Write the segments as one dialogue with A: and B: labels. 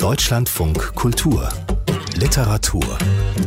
A: Deutschlandfunk Kultur Literatur.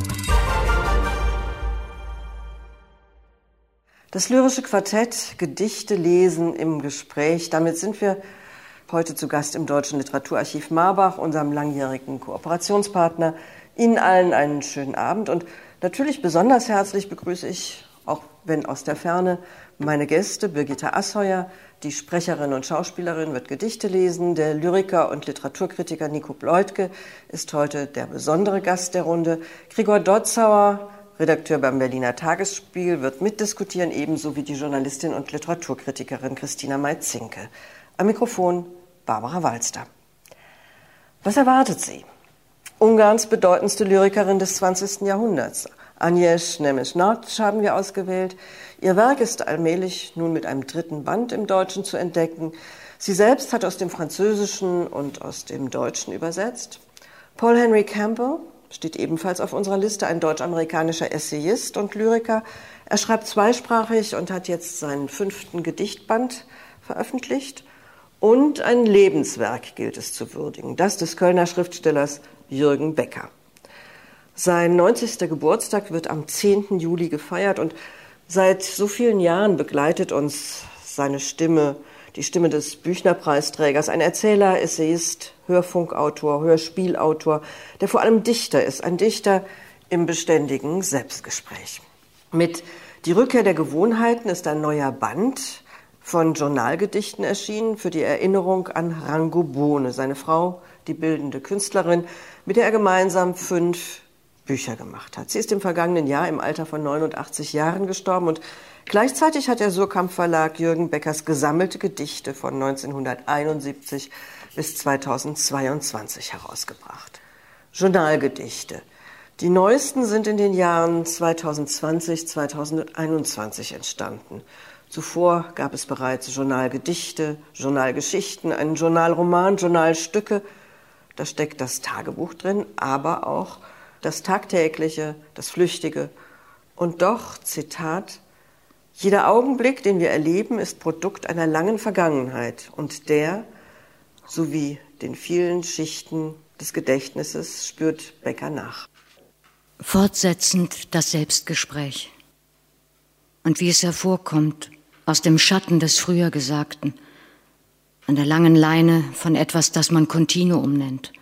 B: Das lyrische Quartett Gedichte lesen im Gespräch. Damit sind wir heute zu Gast im Deutschen Literaturarchiv Marbach, unserem langjährigen Kooperationspartner. Ihnen allen einen schönen Abend und natürlich besonders herzlich begrüße ich, auch wenn aus der Ferne, meine Gäste. Birgitta Asheuer, die Sprecherin und Schauspielerin, wird Gedichte lesen. Der Lyriker und Literaturkritiker Nico Bleutke ist heute der besondere Gast der Runde. Gregor Dotzauer, Redakteur beim Berliner Tagesspiegel, wird mitdiskutieren, ebenso wie die Journalistin und Literaturkritikerin Christina May-Zinke. Am Mikrofon Barbara Walster. Was erwartet Sie? Ungarns bedeutendste Lyrikerin des 20. Jahrhunderts. Agnieszka Nemes-Nagy haben wir ausgewählt. Ihr Werk ist allmählich nun mit einem 3. Band im Deutschen zu entdecken. Sie selbst hat aus dem Französischen und aus dem Deutschen übersetzt. Paul Henry Campbell steht ebenfalls auf unserer Liste, ein deutsch-amerikanischer Essayist und Lyriker. Er schreibt zweisprachig und hat jetzt seinen 5. Gedichtband veröffentlicht. Und ein Lebenswerk gilt es zu würdigen, das des Kölner Schriftstellers Jürgen Becker. Sein 90. Geburtstag wird am 10. Juli gefeiert und seit so vielen Jahren begleitet uns seine Stimme, die Stimme des Büchner-Preisträgers, ein Erzähler, Essayist, Hörfunkautor, Hörspielautor, der vor allem Dichter ist, ein Dichter im beständigen Selbstgespräch. Mit Die Rückkehr der Gewohnheiten ist ein neuer Band von Journalgedichten erschienen für die Erinnerung an Rango Bohne, seine Frau, die bildende Künstlerin, mit der er gemeinsam 5 Bücher gemacht hat. Sie ist im vergangenen Jahr im Alter von 89 Jahren gestorben und gleichzeitig hat der Surkamp Verlag Jürgen Beckers gesammelte Gedichte von 1971 bis 2022 herausgebracht. Journalgedichte. Die neuesten sind in den Jahren 2020, 2021 entstanden. Zuvor gab es bereits Journalgedichte, Journalgeschichten, einen Journalroman, Journalstücke. Da steckt das Tagebuch drin, aber auch das Tagtägliche, das Flüchtige. Und doch, Zitat, jeder Augenblick, den wir erleben, ist Produkt einer langen Vergangenheit und der, sowie den vielen Schichten des Gedächtnisses, spürt Becker nach.
C: Fortsetzend das Selbstgespräch. Und wie es hervorkommt aus dem Schatten des früher Gesagten, an der langen Leine von etwas, das man Kontinuum nennt.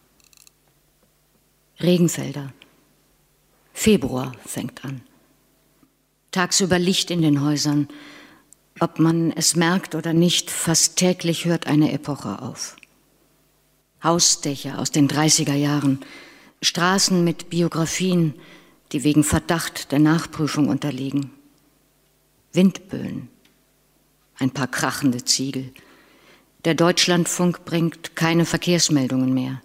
C: Regenfelder. Februar fängt an. Tagsüber Licht in den Häusern. Ob man es merkt oder nicht, fast täglich hört eine Epoche auf. Hausdächer aus den 30er Jahren. Straßen mit Biografien, die wegen Verdacht der Nachprüfung unterliegen. Windböen. Ein paar krachende Ziegel. Der Deutschlandfunk bringt keine Verkehrsmeldungen mehr.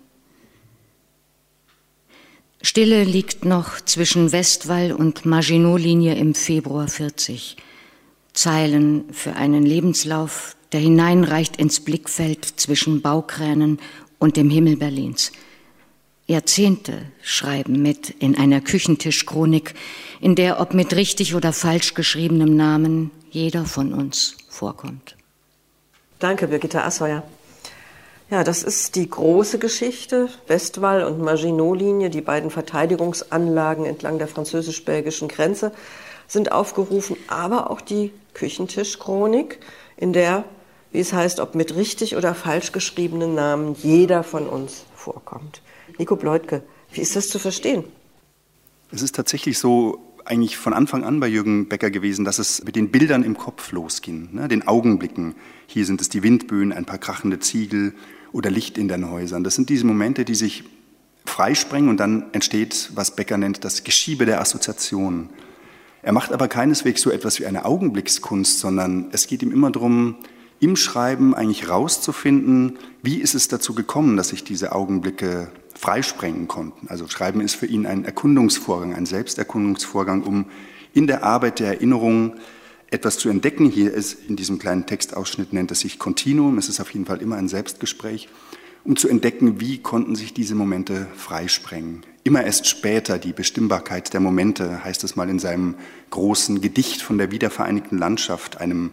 C: Stille liegt noch zwischen Westwall und Maginot-Linie im Februar 40. Zeilen für einen Lebenslauf, der hineinreicht ins Blickfeld zwischen Baukränen und dem Himmel Berlins. Jahrzehnte schreiben mit in einer Küchentischchronik, in der, ob mit richtig oder falsch geschriebenem Namen, jeder von uns vorkommt.
B: Danke, Birgitta Asheuer. Ja, das ist die große Geschichte. Westwall und Maginot-Linie, die beiden Verteidigungsanlagen entlang der französisch-belgischen Grenze, sind aufgerufen, aber auch die Küchentischchronik, in der, wie es heißt, ob mit richtig oder falsch geschriebenen Namen, jeder von uns vorkommt. Nico Bleutke, wie ist das zu verstehen?
D: Es ist tatsächlich so, eigentlich von Anfang an bei Jürgen Becker gewesen, dass es mit den Bildern im Kopf losging, ne, den Augenblicken. Hier sind es die Windböen, ein paar krachende Ziegel oder Licht in den Häusern. Das sind diese Momente, die sich freisprengen und dann entsteht, was Becker nennt, das Geschiebe der Assoziationen. Er macht aber keineswegs so etwas wie eine Augenblickskunst, sondern es geht ihm immer darum, im Schreiben eigentlich rauszufinden, wie ist es dazu gekommen, dass sich diese Augenblicke freisprengen konnten. Also Schreiben ist für ihn ein Erkundungsvorgang, ein Selbsterkundungsvorgang, um in der Arbeit der Erinnerung etwas zu entdecken. Hier ist in diesem kleinen Textausschnitt, nennt es sich Kontinuum, es ist auf jeden Fall immer ein Selbstgespräch, um zu entdecken, wie konnten sich diese Momente freisprengen. Immer erst später die Bestimmbarkeit der Momente, heißt es mal in seinem großen Gedicht von der wiedervereinigten Landschaft, einem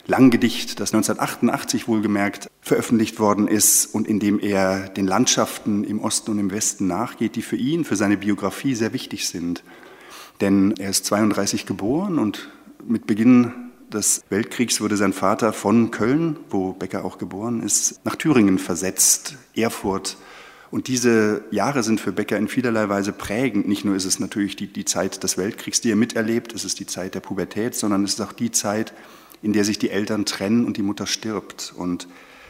D: Langgedicht, das 1988 wohlgemerkt veröffentlicht worden ist und in dem er den Landschaften im Osten und im Westen nachgeht, die für ihn, für seine Biografie sehr wichtig sind. Denn er ist 1932 geboren und mit Beginn des Weltkriegs wurde sein Vater von Köln, wo Becker auch geboren ist, nach Thüringen versetzt, Erfurt. Und diese Jahre sind für Becker in vielerlei Weise prägend. Nicht nur ist es natürlich die Zeit des Weltkriegs, die er miterlebt, es ist die Zeit der Pubertät, sondern es ist auch die Zeit, in der sich die Eltern trennen und die Mutter stirbt. Und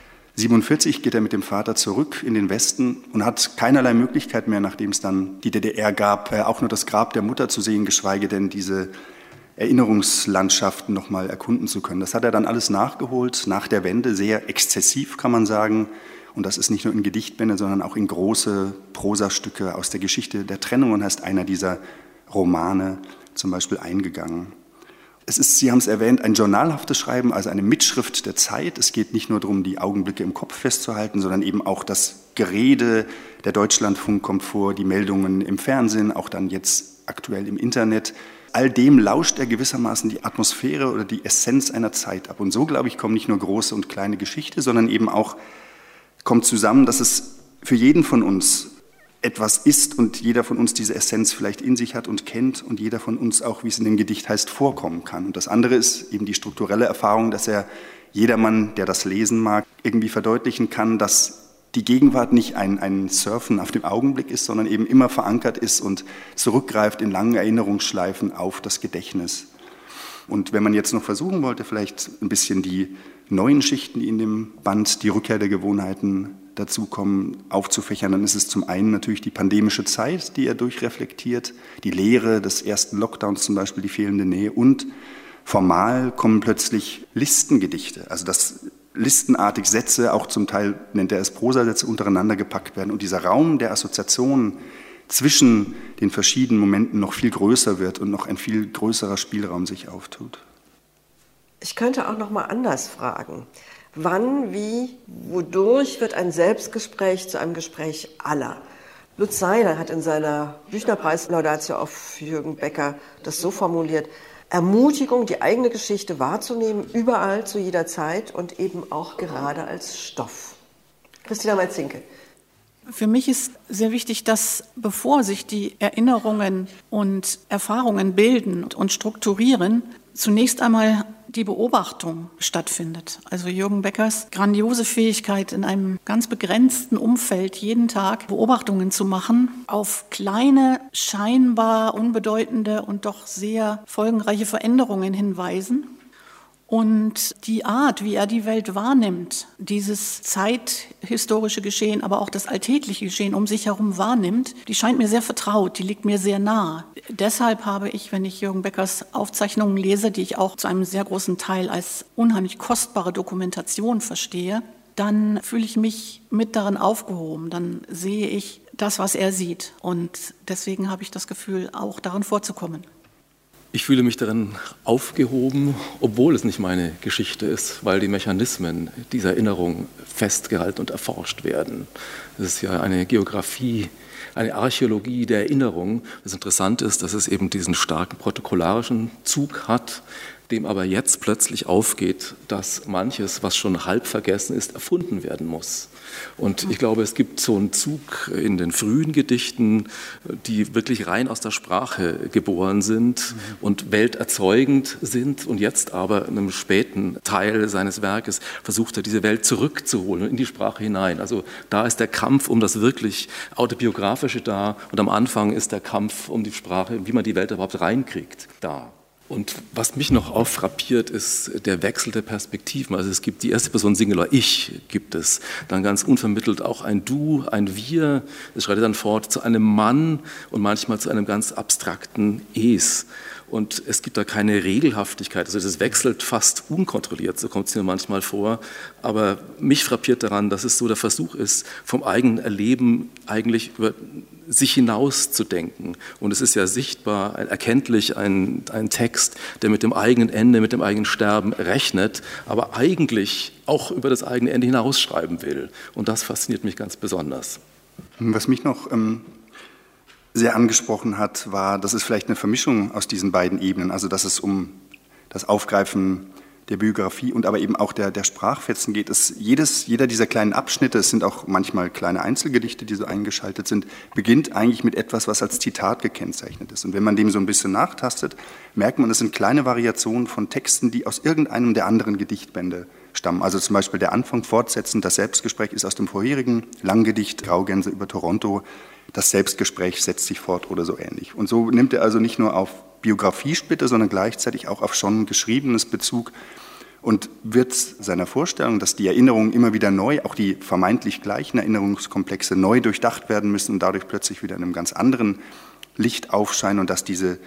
D: 1947 geht er mit dem Vater zurück in den Westen und hat keinerlei Möglichkeit mehr, nachdem es dann die DDR gab, auch nur das Grab der Mutter zu sehen, geschweige denn diese Erinnerungslandschaften nochmal erkunden zu können. Das hat er dann alles nachgeholt, nach der Wende, sehr exzessiv, kann man sagen. Und das ist nicht nur in Gedichtbände, sondern auch in große Prosastücke aus der Geschichte der Trennung und heißt einer dieser Romane zum Beispiel eingegangen. Es ist, Sie haben es erwähnt, ein journalhaftes Schreiben, also eine Mitschrift der Zeit. Es geht nicht nur darum, die Augenblicke im Kopf festzuhalten, sondern eben auch das Gerede. Der Deutschlandfunk kommt vor, die Meldungen im Fernsehen, auch dann jetzt aktuell im Internet. All dem lauscht er gewissermaßen die Atmosphäre oder die Essenz einer Zeit ab. Und so, glaube ich, kommen nicht nur große und kleine Geschichte, sondern eben auch kommt zusammen, dass es für jeden von uns etwas ist und jeder von uns diese Essenz vielleicht in sich hat und kennt und jeder von uns auch, wie es in dem Gedicht heißt, vorkommen kann. Und das andere ist eben die strukturelle Erfahrung, dass jedermann, der das lesen mag, irgendwie verdeutlichen kann, dass die Gegenwart nicht ein Surfen auf dem Augenblick ist, sondern eben immer verankert ist und zurückgreift in langen Erinnerungsschleifen auf das Gedächtnis. Und wenn man jetzt noch versuchen wollte, vielleicht ein bisschen die neuen Schichten, die in dem Band Die Rückkehr der Gewohnheiten dazukommen, aufzufächern, dann ist es zum einen natürlich die pandemische Zeit, die er durchreflektiert, die Leere des ersten Lockdowns zum Beispiel, die fehlende Nähe und formal kommen plötzlich Listengedichte, also dass listenartig Sätze, auch zum Teil nennt er es Prosasätze, untereinander gepackt werden und dieser Raum der Assoziationen zwischen den verschiedenen Momenten noch viel größer wird und noch ein viel größerer Spielraum sich auftut.
B: Ich könnte auch noch mal anders fragen. Wann, wie, wodurch wird ein Selbstgespräch zu einem Gespräch aller? Lutz Seiler hat in seiner Büchnerpreis-Laudatio auf Jürgen Becker das so formuliert: Ermutigung, die eigene Geschichte wahrzunehmen, überall, zu jeder Zeit und eben auch gerade als Stoff. Christina Meitzinke.
E: Für mich ist sehr wichtig, dass bevor sich die Erinnerungen und Erfahrungen bilden und strukturieren, zunächst einmal die Beobachtung stattfindet. Also Jürgen Beckers grandiose Fähigkeit, in einem ganz begrenzten Umfeld jeden Tag Beobachtungen zu machen, auf kleine, scheinbar unbedeutende und doch sehr folgenreiche Veränderungen hinweisen. Und die Art, wie er die Welt wahrnimmt, dieses zeithistorische Geschehen, aber auch das alltägliche Geschehen um sich herum wahrnimmt, die scheint mir sehr vertraut, die liegt mir sehr nah. Deshalb habe ich, wenn ich Jürgen Beckers Aufzeichnungen lese, die ich auch zu einem sehr großen Teil als unheimlich kostbare Dokumentation verstehe, dann fühle ich mich mit darin aufgehoben, dann sehe ich das, was er sieht. Und deswegen habe ich das Gefühl, auch darin vorzukommen.
F: Ich fühle mich darin aufgehoben, obwohl es nicht meine Geschichte ist, weil die Mechanismen dieser Erinnerung festgehalten und erforscht werden. Es ist ja eine Geografie, eine Archäologie der Erinnerung. Das Interessante ist, dass es eben diesen starken protokollarischen Zug hat, dem aber jetzt plötzlich aufgeht, dass manches, was schon halb vergessen ist, erfunden werden muss. Und ich glaube, es gibt so einen Zug in den frühen Gedichten, die wirklich rein aus der Sprache geboren sind und welterzeugend sind. Und jetzt aber in einem späten Teil seines Werkes versucht er, diese Welt zurückzuholen und in die Sprache hinein. Also da ist der Kampf um das wirklich Autobiografische da und am Anfang ist der Kampf um die Sprache, wie man die Welt überhaupt reinkriegt, da. Und was mich noch auffrappiert, ist der Wechsel der Perspektiven. Also es gibt die erste Person Singular, ich gibt es. Dann ganz unvermittelt auch ein Du, ein Wir. Es schreitet dann fort zu einem Mann und manchmal zu einem ganz abstrakten Es. Und es gibt da keine Regelhaftigkeit. Also das wechselt fast unkontrolliert, so kommt es mir manchmal vor. Aber mich frappiert daran, dass es so der Versuch ist, vom eigenen Erleben eigentlich über sich hinaus zu denken. Und es ist ja sichtbar, erkenntlich ein Text, der mit dem eigenen Ende, mit dem eigenen Sterben rechnet, aber eigentlich auch über das eigene Ende hinausschreiben will. Und das fasziniert mich ganz besonders.
D: Was mich noch sehr angesprochen hat, war, dass es vielleicht eine Vermischung aus diesen beiden Ebenen, also dass es um das Aufgreifen der Biografie und aber eben auch der Sprachfetzen geht es, jeder dieser kleinen Abschnitte, es sind auch manchmal kleine Einzelgedichte, die so eingeschaltet sind, beginnt eigentlich mit etwas, was als Zitat gekennzeichnet ist. Und wenn man dem so ein bisschen nachtastet, merkt man, es sind kleine Variationen von Texten, die aus irgendeinem der anderen Gedichtbände stammen. Also zum Beispiel der Anfang fortsetzend, das Selbstgespräch ist aus dem vorherigen Langgedicht Graugänse über Toronto, das Selbstgespräch setzt sich fort oder so ähnlich. Und so nimmt er also nicht nur auf Biografiesplitter, sondern gleichzeitig auch auf schon Geschriebenes Bezug und wird seiner Vorstellung, dass die Erinnerungen immer wieder neu, auch die vermeintlich gleichen Erinnerungskomplexe neu durchdacht werden müssen und dadurch plötzlich wieder in einem ganz anderen Licht aufscheinen und dass diese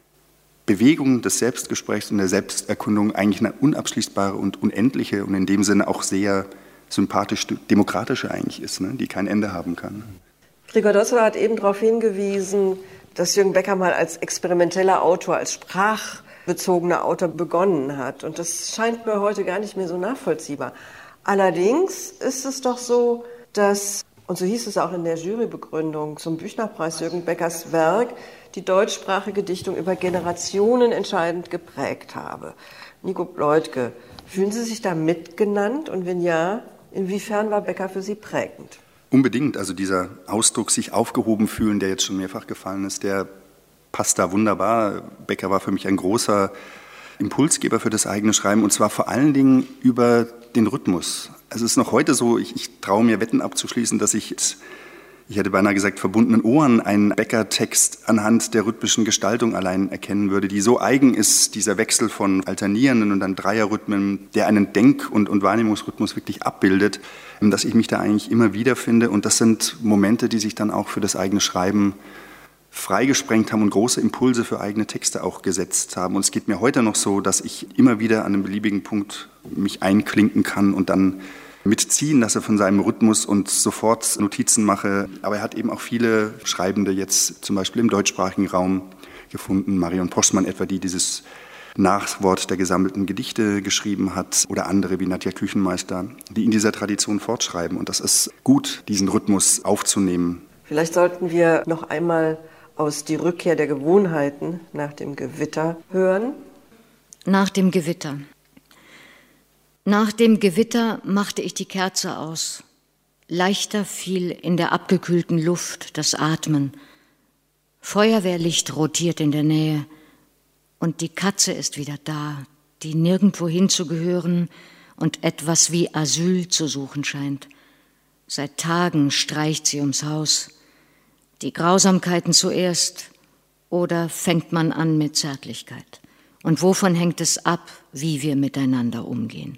D: Bewegung des Selbstgesprächs und der Selbsterkundung eigentlich eine unabschließbare und unendliche und in dem Sinne auch sehr sympathisch demokratische eigentlich ist, ne, die kein Ende haben kann.
B: Gregor Dotzler hat eben darauf hingewiesen, dass Jürgen Becker mal als experimenteller Autor, als sprachbezogener Autor begonnen hat. Und das scheint mir heute gar nicht mehr so nachvollziehbar. Allerdings ist es doch so, dass, und so hieß es auch in der Jurybegründung zum Büchnerpreis, Jürgen Beckers Werk die deutschsprachige Dichtung über Generationen entscheidend geprägt habe. Nico Bleutke, fühlen Sie sich da mitgenannt? Und wenn ja, inwiefern war Becker für Sie prägend?
D: Unbedingt, also dieser Ausdruck, sich aufgehoben fühlen, der jetzt schon mehrfach gefallen ist, der passt da wunderbar. Becker war für mich ein großer Impulsgeber für das eigene Schreiben und zwar vor allen Dingen über den Rhythmus. Also es ist noch heute so, ich traue mir Wetten abzuschließen, dass ich hätte beinahe gesagt, verbundenen Ohren einen Becker-Text anhand der rhythmischen Gestaltung allein erkennen würde, die so eigen ist, dieser Wechsel von alternierenden und dann Dreierrhythmen, der einen Denk- und Wahrnehmungsrhythmus wirklich abbildet, dass ich mich da eigentlich immer wiederfinde. Und das sind Momente, die sich dann auch für das eigene Schreiben freigesprengt haben und große Impulse für eigene Texte auch gesetzt haben. Und es geht mir heute noch so, dass ich immer wieder an einem beliebigen Punkt mich einklinken kann und dann mitziehen lasse von seinem Rhythmus und sofort Notizen mache. Aber er hat eben auch viele Schreibende jetzt zum Beispiel im deutschsprachigen Raum gefunden. Marion Poschmann etwa, die dieses Nachwort der gesammelten Gedichte geschrieben hat oder andere wie Nadja Küchenmeister, die in dieser Tradition fortschreiben. Und das ist gut, diesen Rhythmus aufzunehmen.
B: Vielleicht sollten wir noch einmal aus Die Rückkehr der Gewohnheiten nach dem Gewitter hören.
C: Nach dem Gewitter. Nach dem Gewitter machte ich die Kerze aus. Leichter fiel in der abgekühlten Luft das Atmen. Feuerwehrlicht rotiert in der Nähe. Und die Katze ist wieder da, die nirgendwo hinzugehören und etwas wie Asyl zu suchen scheint. Seit Tagen streicht sie ums Haus. Die Grausamkeiten zuerst, oder fängt man an mit Zärtlichkeit? Und wovon hängt es ab, wie wir miteinander umgehen?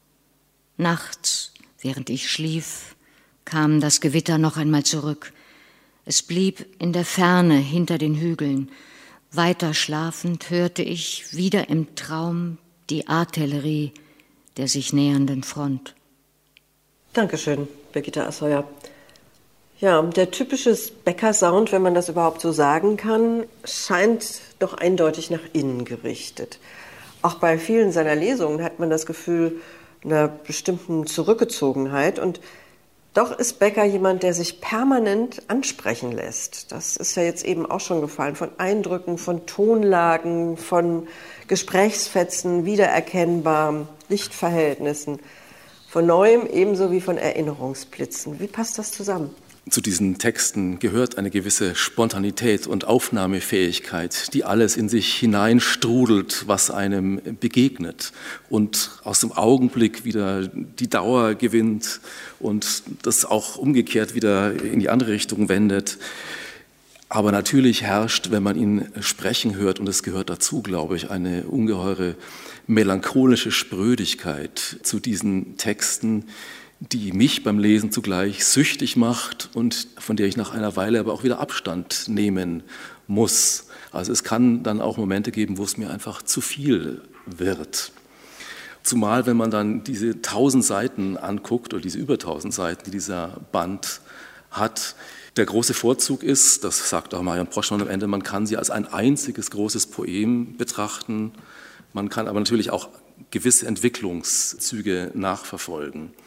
C: Nachts, während ich schlief, kam das Gewitter noch einmal zurück. Es blieb in der Ferne hinter den Hügeln. Weiter schlafend hörte ich wieder im Traum die Artillerie der sich nähernden Front.
B: Dankeschön, Birgitta Assauer. Ja, der typische Becker-Sound, wenn man das überhaupt so sagen kann, scheint doch eindeutig nach innen gerichtet. Auch bei vielen seiner Lesungen hat man das Gefühl einer bestimmten Zurückgezogenheit. Und doch ist Becker jemand, der sich permanent ansprechen lässt. Das ist ja jetzt eben auch schon gefallen. Von Eindrücken, von Tonlagen, von Gesprächsfetzen, wiedererkennbar, Lichtverhältnissen. Von Neuem ebenso wie von Erinnerungsblitzen. Wie passt das zusammen?
F: Zu diesen Texten gehört eine gewisse Spontanität und Aufnahmefähigkeit, die alles in sich hineinstrudelt, was einem begegnet und aus dem Augenblick wieder die Dauer gewinnt und das auch umgekehrt wieder in die andere Richtung wendet. Aber natürlich herrscht, wenn man ihn sprechen hört, und es gehört dazu, glaube ich, eine ungeheure melancholische Sprödigkeit zu diesen Texten, die mich beim Lesen zugleich süchtig macht und von der ich nach einer Weile aber auch wieder Abstand nehmen muss. Also es kann dann auch Momente geben, wo es mir einfach zu viel wird. Zumal, wenn man dann diese 1000 Seiten anguckt oder diese über 1000 Seiten, die dieser Band hat, der große Vorzug ist, das sagt auch Marion Poschmann am Ende, man kann sie als ein einziges großes Poem betrachten, man kann aber natürlich auch gewisse Entwicklungszüge nachverfolgen.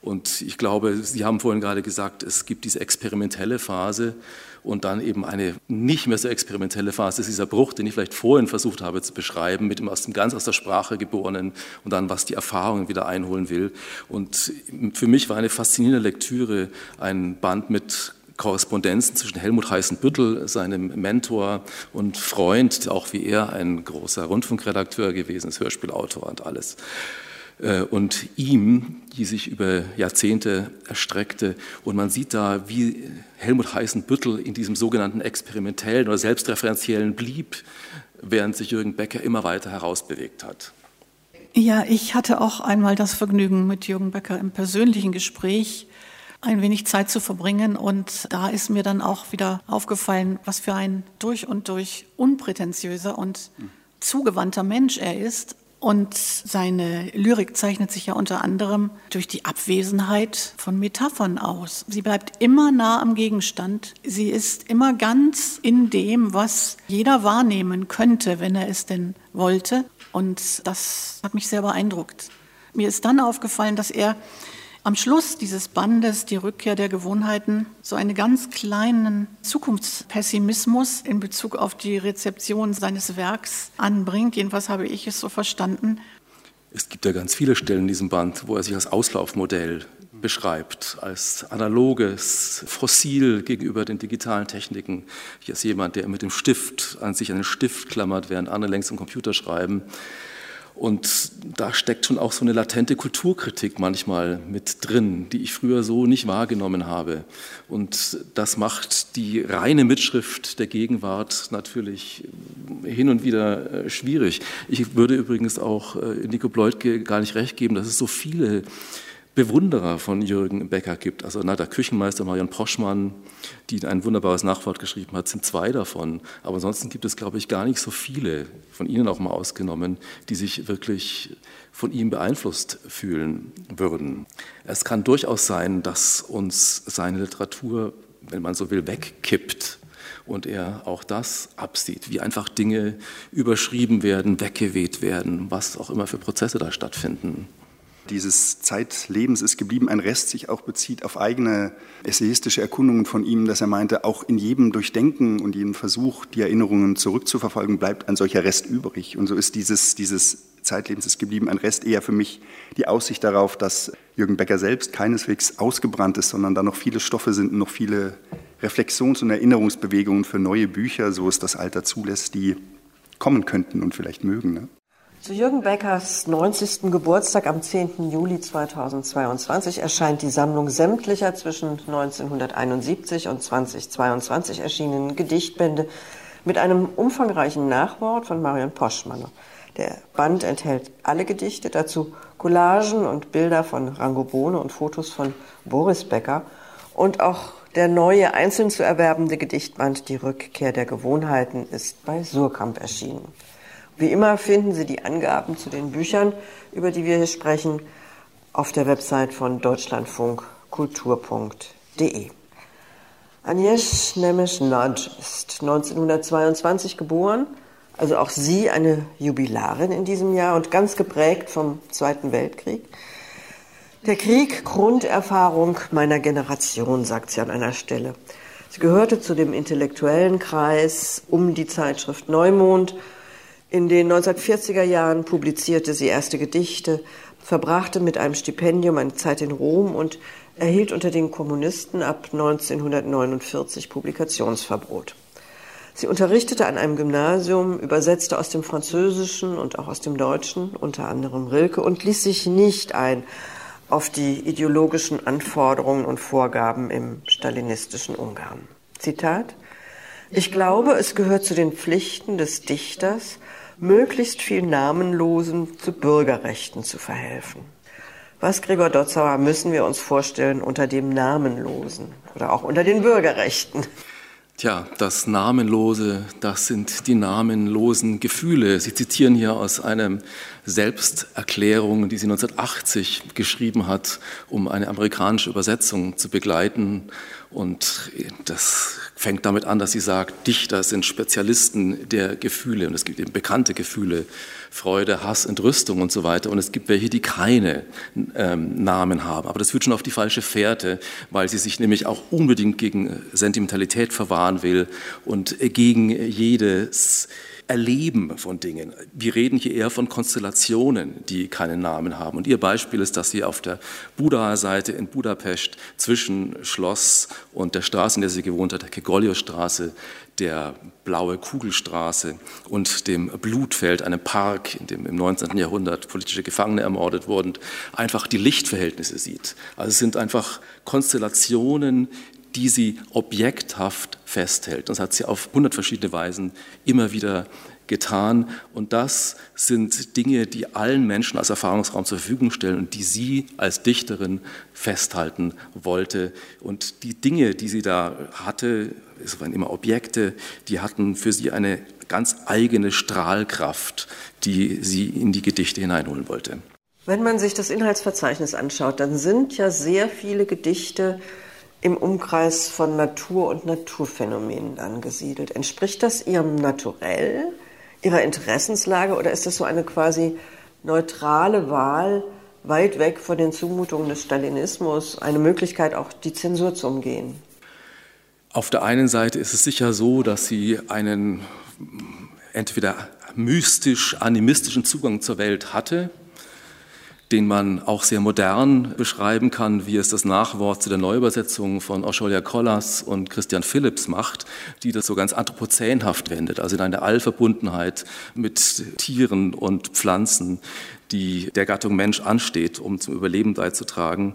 F: Und ich glaube, Sie haben vorhin gerade gesagt, es gibt diese experimentelle Phase und dann eben eine nicht mehr so experimentelle Phase, das ist dieser Bruch, den ich vielleicht vorhin versucht habe zu beschreiben, mit dem ganz aus der Sprache geborenen und dann, was die Erfahrungen wieder einholen will. Und für mich war eine faszinierende Lektüre ein Band mit Korrespondenzen zwischen Helmut Heißen-Büttel, seinem Mentor und Freund, auch wie er ein großer Rundfunkredakteur gewesen ist, Hörspielautor und alles. Und ihm, die sich über Jahrzehnte erstreckte. Und man sieht da, wie Helmut Heißen-Büttel in diesem sogenannten experimentellen oder selbstreferenziellen blieb, während sich Jürgen Becker immer weiter herausbewegt hat.
E: Ja, ich hatte auch einmal das Vergnügen, mit Jürgen Becker im persönlichen Gespräch ein wenig Zeit zu verbringen. Und da ist mir dann auch wieder aufgefallen, was für ein durch und durch unprätentiöser und zugewandter Mensch er ist. Und seine Lyrik zeichnet sich ja unter anderem durch die Abwesenheit von Metaphern aus. Sie bleibt immer nah am Gegenstand. Sie ist immer ganz in dem, was jeder wahrnehmen könnte, wenn er es denn wollte. Und das hat mich sehr beeindruckt. Mir ist dann aufgefallen, dass er am Schluss dieses Bandes, die Rückkehr der Gewohnheiten, so einen ganz kleinen Zukunftspessimismus in Bezug auf die Rezeption seines Werks anbringt. Jedenfalls habe ich es so verstanden.
F: Es gibt ja ganz viele Stellen in diesem Band, wo er sich als Auslaufmodell beschreibt, als analoges Fossil gegenüber den digitalen Techniken, wie als jemand, der mit dem Stift an sich einen Stift klammert, während andere längst am Computer schreiben. Und da steckt schon auch so eine latente Kulturkritik manchmal mit drin, die ich früher so nicht wahrgenommen habe. Und das macht die reine Mitschrift der Gegenwart natürlich hin und wieder schwierig. Ich würde übrigens auch Nico Bleutke gar nicht recht geben, dass es so viele Bewunderer von Jürgen Becker gibt. Also der Küchenmeister Marion Poschmann, die ein wunderbares Nachwort geschrieben hat, sind 2 davon. Aber ansonsten gibt es, glaube ich, gar nicht so viele, von Ihnen auch mal ausgenommen, die sich wirklich von ihm beeinflusst fühlen würden. Es kann durchaus sein, dass uns seine Literatur, wenn man so will, wegkippt und er auch das absieht, wie einfach Dinge überschrieben werden, weggeweht werden, was auch immer für Prozesse da stattfinden.
D: Dieses Zeitlebens ist geblieben, ein Rest sich auch bezieht auf eigene essayistische Erkundungen von ihm, dass er meinte, auch in jedem Durchdenken und jedem Versuch, die Erinnerungen zurückzuverfolgen, bleibt ein solcher Rest übrig. Und so ist dieses Zeitlebens ist geblieben ein Rest eher für mich die Aussicht darauf, dass Jürgen Becker selbst keineswegs ausgebrannt ist, sondern da noch viele Stoffe sind und noch viele Reflexions- und Erinnerungsbewegungen für neue Bücher, so es das Alter zulässt, die kommen könnten und vielleicht mögen. Ne?
B: Zu Jürgen Beckers 90. Geburtstag am 10. Juli 2022 erscheint die Sammlung sämtlicher zwischen 1971 und 2022 erschienenen Gedichtbände mit einem umfangreichen Nachwort von Marion Poschmann. Der Band enthält alle Gedichte, dazu Collagen und Bilder von Rango Bohne und Fotos von Boris Becker und auch der neue, einzeln zu erwerbende Gedichtband Die Rückkehr der Gewohnheiten ist bei Suhrkamp erschienen. Wie immer finden Sie die Angaben zu den Büchern, über die wir hier sprechen, auf der Website von deutschlandfunkkultur.de. Agnieszka Nemes-Nagy ist 1922 geboren, also auch sie eine Jubilarin in diesem Jahr und ganz geprägt vom Zweiten Weltkrieg. Der Krieg, Grunderfahrung meiner Generation, sagt sie an einer Stelle. Sie gehörte zu dem intellektuellen Kreis um die Zeitschrift Neumond. In den 1940er Jahren publizierte sie erste Gedichte, verbrachte mit einem Stipendium eine Zeit in Rom und erhielt unter den Kommunisten ab 1949 Publikationsverbot. Sie unterrichtete an einem Gymnasium, übersetzte aus dem Französischen und auch aus dem Deutschen, unter anderem Rilke, und ließ sich nicht ein auf die ideologischen Anforderungen und Vorgaben im stalinistischen Ungarn. Zitat: Ich glaube, es gehört zu den Pflichten des Dichters, möglichst viel Namenlosen zu Bürgerrechten zu verhelfen. Was, Gregor Dotzauer, müssen wir uns vorstellen unter dem Namenlosen oder auch unter den Bürgerrechten?
F: Tja, das Namenlose, das sind die namenlosen Gefühle. Sie zitieren hier aus einer Selbsterklärung, die sie 1980 geschrieben hat, um eine amerikanische Übersetzung zu begleiten. Und das fängt damit an, dass sie sagt, Dichter sind Spezialisten der Gefühle und es gibt eben bekannte Gefühle, Freude, Hass, Entrüstung und so weiter. Und es gibt welche, die keine Namen haben. Aber das führt schon auf die falsche Fährte, weil sie sich nämlich auch unbedingt gegen Sentimentalität verwahren will und gegen jedes Erleben von Dingen. Wir reden hier eher von Konstellationen, die keinen Namen haben. Und ihr Beispiel ist, dass sie auf der Budaer Seite in Budapest zwischen Schloss und der Straße, in der sie gewohnt hat, der Kegolyo-Straße, der Blaue Kugelstraße und dem Blutfeld, einem Park, in dem im 19. Jahrhundert politische Gefangene ermordet wurden, einfach die Lichtverhältnisse sieht. Also es sind einfach Konstellationen, die sie objekthaft festhält. Das hat sie auf 100 verschiedene Weisen immer wieder getan. Und das sind Dinge, die allen Menschen als Erfahrungsraum zur Verfügung stellen und die sie als Dichterin festhalten wollte. Und die Dinge, die sie da hatte, es waren immer Objekte, die hatten für sie eine ganz eigene Strahlkraft, die sie in die Gedichte hineinholen wollte.
B: Wenn man sich das Inhaltsverzeichnis anschaut, dann sind ja sehr viele Gedichte im Umkreis von Natur und Naturphänomenen angesiedelt. Entspricht das Ihrem Naturell, Ihrer Interessenslage oder ist das so eine quasi neutrale Wahl, weit weg von den Zumutungen des Stalinismus, eine Möglichkeit auch die Zensur zu umgehen?
F: Auf der einen Seite ist es sicher so, dass sie einen entweder mystisch-animistischen Zugang zur Welt hatte, den man auch sehr modern beschreiben kann, wie es das Nachwort zu der Neuübersetzung von Osholia Kollas und Christian Philipps macht, die das so ganz anthropozänhaft wendet, also in eine Allverbundenheit mit Tieren und Pflanzen, die der Gattung Mensch ansteht, um zum Überleben beizutragen.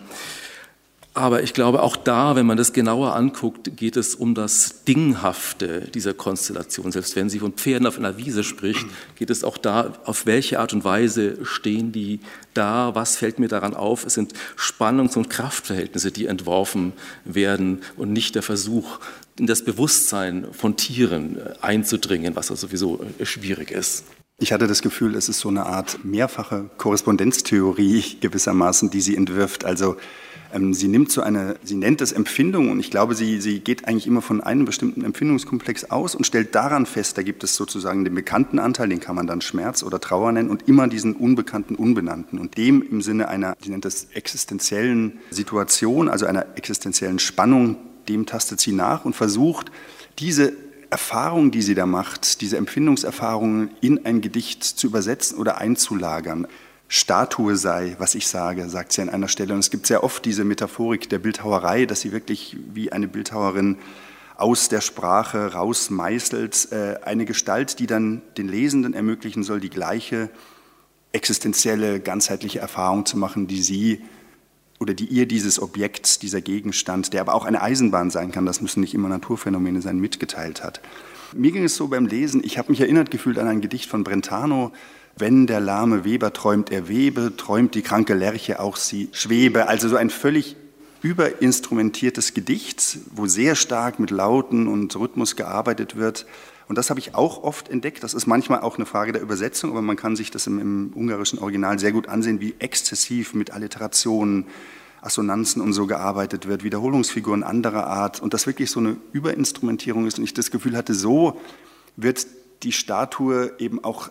F: Aber ich glaube, auch da, wenn man das genauer anguckt, geht es um das Dinghafte dieser Konstellation. Selbst wenn sie von Pferden auf einer Wiese spricht, geht es auch da, auf welche Art und Weise stehen die da, was fällt mir daran auf. Es sind Spannungs- und Kraftverhältnisse, die entworfen werden und nicht der Versuch, in das Bewusstsein von Tieren einzudringen, was ja sowieso schwierig ist.
D: Ich hatte das Gefühl, es ist so eine Art mehrfache Korrespondenztheorie gewissermaßen, die sie entwirft. Also sie nennt es Empfindung und ich glaube, sie geht eigentlich immer von einem bestimmten Empfindungskomplex aus und stellt daran fest, da gibt es sozusagen den bekannten Anteil, den kann man dann Schmerz oder Trauer nennen und immer diesen unbekannten, unbenannten und dem im Sinne einer, sie nennt das existenziellen Situation, also einer existenziellen Spannung, dem tastet sie nach und versucht, diese Erfahrungen, die sie da macht, diese Empfindungserfahrungen in ein Gedicht zu übersetzen oder einzulagern. Statue sei, was ich sage, sagt sie an einer Stelle. Und es gibt sehr oft diese Metaphorik der Bildhauerei, dass sie wirklich wie eine Bildhauerin aus der Sprache rausmeißelt, eine Gestalt, die dann den Lesenden ermöglichen soll, die gleiche existenzielle, ganzheitliche Erfahrung zu machen, die sie oder die ihr dieses Objekt, dieser Gegenstand, der aber auch eine Eisenbahn sein kann, das müssen nicht immer Naturphänomene sein, mitgeteilt hat. Mir ging es so beim Lesen, ich habe mich erinnert gefühlt an ein Gedicht von Brentano, wenn der lahme Weber träumt, er webe, träumt die kranke Lerche auch sie schwebe. Also so ein völlig überinstrumentiertes Gedicht, wo sehr stark mit Lauten und Rhythmus gearbeitet wird. Und das habe ich auch oft entdeckt. Das ist manchmal auch eine Frage der Übersetzung, aber man kann sich das im ungarischen Original sehr gut ansehen, wie exzessiv mit Alliterationen, Assonanzen und so gearbeitet wird, Wiederholungsfiguren anderer Art. Und das wirklich so eine Überinstrumentierung ist. Und ich das Gefühl hatte, so wird die Statue eben auch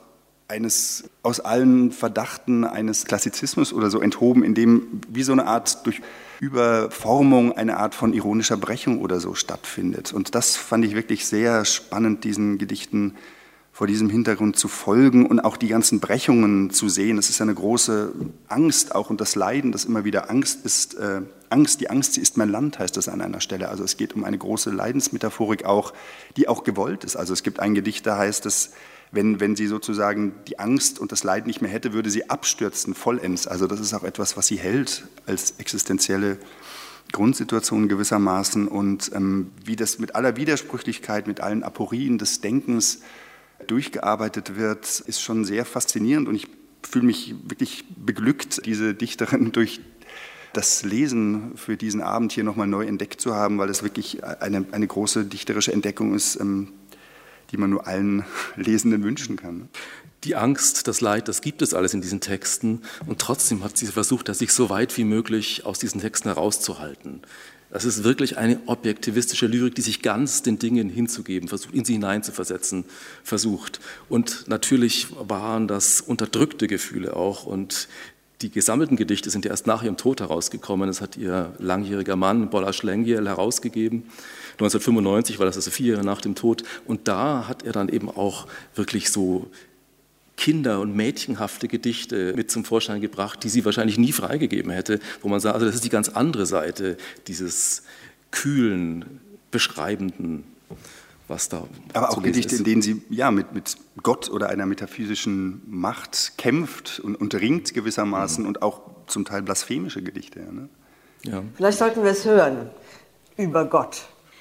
D: aus allen Verdachten eines Klassizismus oder so enthoben, in dem wie so eine Art durch Überformung eine Art von ironischer Brechung oder so stattfindet. Und das fand ich wirklich sehr spannend, diesen Gedichten vor diesem Hintergrund zu folgen und auch die ganzen Brechungen zu sehen. Es ist eine große Angst auch und das Leiden, das immer wieder Angst ist. Die Angst, sie ist mein Land, heißt das an einer Stelle. Also es geht um eine große Leidensmetaphorik auch, die auch gewollt ist. Also es gibt ein Gedicht, da heißt es, wenn sie sozusagen die Angst und das Leid nicht mehr hätte, würde sie abstürzen vollends. Also das ist auch etwas, was sie hält als existenzielle Grundsituation gewissermaßen. Und wie das mit aller Widersprüchlichkeit, mit allen Aporien des Denkens durchgearbeitet wird, ist schon sehr faszinierend. Und ich fühle mich wirklich beglückt, diese Dichterin durch das Lesen für diesen Abend hier nochmal neu entdeckt zu haben, weil es wirklich eine große dichterische Entdeckung ist, die man nur allen Lesenden wünschen kann.
F: Die Angst, das Leid, das gibt es alles in diesen Texten und trotzdem hat sie versucht, sich so weit wie möglich aus diesen Texten herauszuhalten. Das ist wirklich eine objektivistische Lyrik, die sich ganz den Dingen hinzugeben versucht, in sie hineinzuversetzen versucht. Und natürlich waren das unterdrückte Gefühle auch. Und die gesammelten Gedichte sind ja erst nach ihrem Tod herausgekommen. Das hat ihr langjähriger Mann, Balázs Lengyel, herausgegeben. 1995 war das also 4 Jahre nach dem Tod. Und da hat er dann eben auch wirklich so kinder- und mädchenhafte Gedichte mit zum Vorschein gebracht, die sie wahrscheinlich nie freigegeben hätte, wo man sagt, also das ist die ganz andere Seite dieses kühlen, beschreibenden, was da
D: aber auch Gedichte, in denen sie mit Gott oder einer metaphysischen Macht kämpft und ringt gewissermaßen und auch zum Teil blasphemische Gedichte. Ne?
B: Ja. Vielleicht sollten wir es hören, über Gott.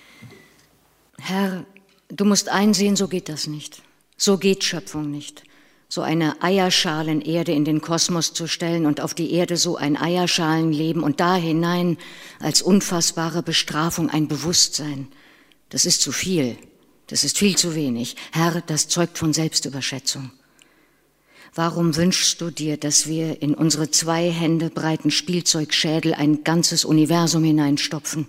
C: Herr, du musst einsehen, so geht das nicht. So geht Schöpfung nicht. So eine Eierschalenerde in den Kosmos zu stellen und auf die Erde so ein Eierschalenleben und da hinein als unfassbare Bestrafung ein Bewusstsein. Das ist zu viel. Das ist viel zu wenig. Herr, das zeugt von Selbstüberschätzung. Warum wünschst du dir, dass wir in unsere 2 Hände breiten Spielzeugschädel ein ganzes Universum hineinstopfen?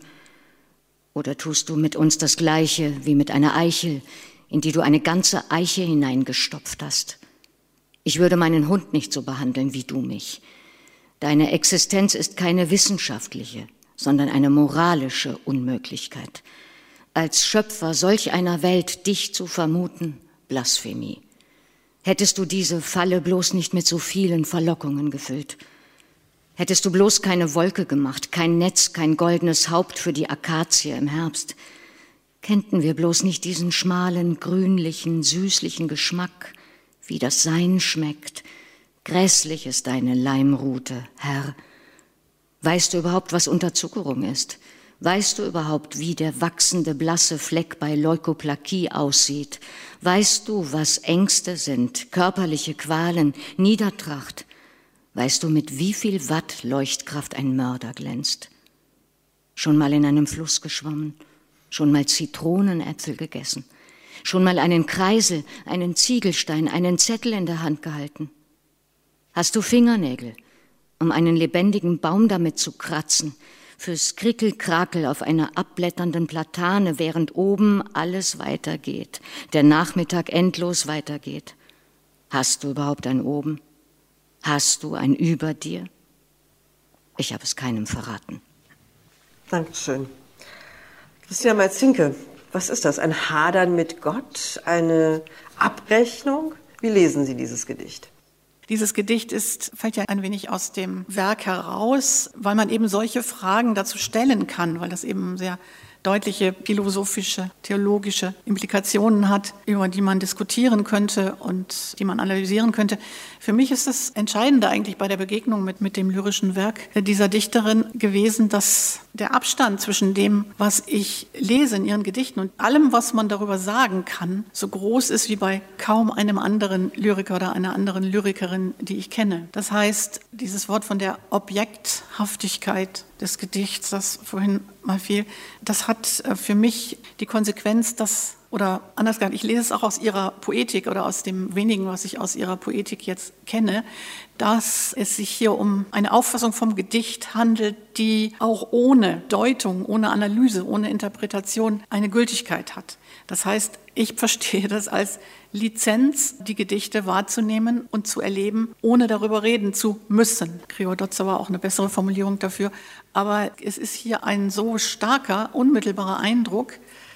C: Oder tust du mit uns das Gleiche wie mit einer Eichel, in die du eine ganze Eiche hineingestopft hast? Ich würde meinen Hund nicht so behandeln wie du mich. Deine Existenz ist keine wissenschaftliche, sondern eine moralische Unmöglichkeit. Als Schöpfer solch einer Welt dich zu vermuten, Blasphemie. Hättest du diese Falle bloß nicht mit so vielen Verlockungen gefüllt. Hättest du bloß keine Wolke gemacht, kein Netz, kein goldenes Haupt für die Akazie im Herbst. Kennten wir bloß nicht diesen schmalen, grünlichen, süßlichen Geschmack, wie das Sein schmeckt. Grässlich ist deine Leimrute, Herr. Weißt du überhaupt, was Unterzuckerung ist? Weißt du überhaupt, wie der wachsende blasse Fleck bei Leukoplakie aussieht? Weißt du, was Ängste sind, körperliche Qualen, Niedertracht? Weißt du, mit wie viel Watt Leuchtkraft ein Mörder glänzt? Schon mal in einem Fluss geschwommen? Schon mal Zitronenäpfel gegessen? Schon mal einen Kreisel, einen Ziegelstein, einen Zettel in der Hand gehalten? Hast du Fingernägel, um einen lebendigen Baum damit zu kratzen, fürs Krickelkrakel auf einer abblätternden Platane, während oben alles weitergeht, der Nachmittag endlos weitergeht? Hast du überhaupt ein Oben? Hast du ein Über dir? Ich habe es keinem verraten.
B: Dankeschön. Christiane Meitz-Finke, was ist das? Ein Hadern mit Gott? Eine Abrechnung? Wie lesen Sie dieses Gedicht?
E: Dieses Gedicht fällt ja ein wenig aus dem Werk heraus, weil man eben solche Fragen dazu stellen kann, weil das eben sehr deutliche philosophische, theologische Implikationen hat, über die man diskutieren könnte und die man analysieren könnte. Für mich ist das Entscheidende eigentlich bei der Begegnung mit dem lyrischen Werk dieser Dichterin gewesen, dass der Abstand zwischen dem, was ich lese in ihren Gedichten und allem, was man darüber sagen kann, so groß ist wie bei kaum einem anderen Lyriker oder einer anderen Lyrikerin, die ich kenne. Das heißt, dieses Wort von der Objekthaftigkeit des Gedichts, das vorhin mal fiel, das hat für mich die Konsequenz, oder anders gesagt, ich lese es auch aus ihrer Poetik oder aus dem wenigen, was ich aus ihrer Poetik jetzt kenne, dass es sich hier um eine Auffassung vom Gedicht handelt, die auch ohne Deutung, ohne Analyse, ohne Interpretation eine Gültigkeit hat. Das heißt, ich verstehe das als Lizenz, die Gedichte wahrzunehmen und zu erleben, ohne darüber reden zu müssen. Gregor-Dotzer war auch eine bessere Formulierung dafür. Aber es ist hier ein so starker, unmittelbarer Eindruck,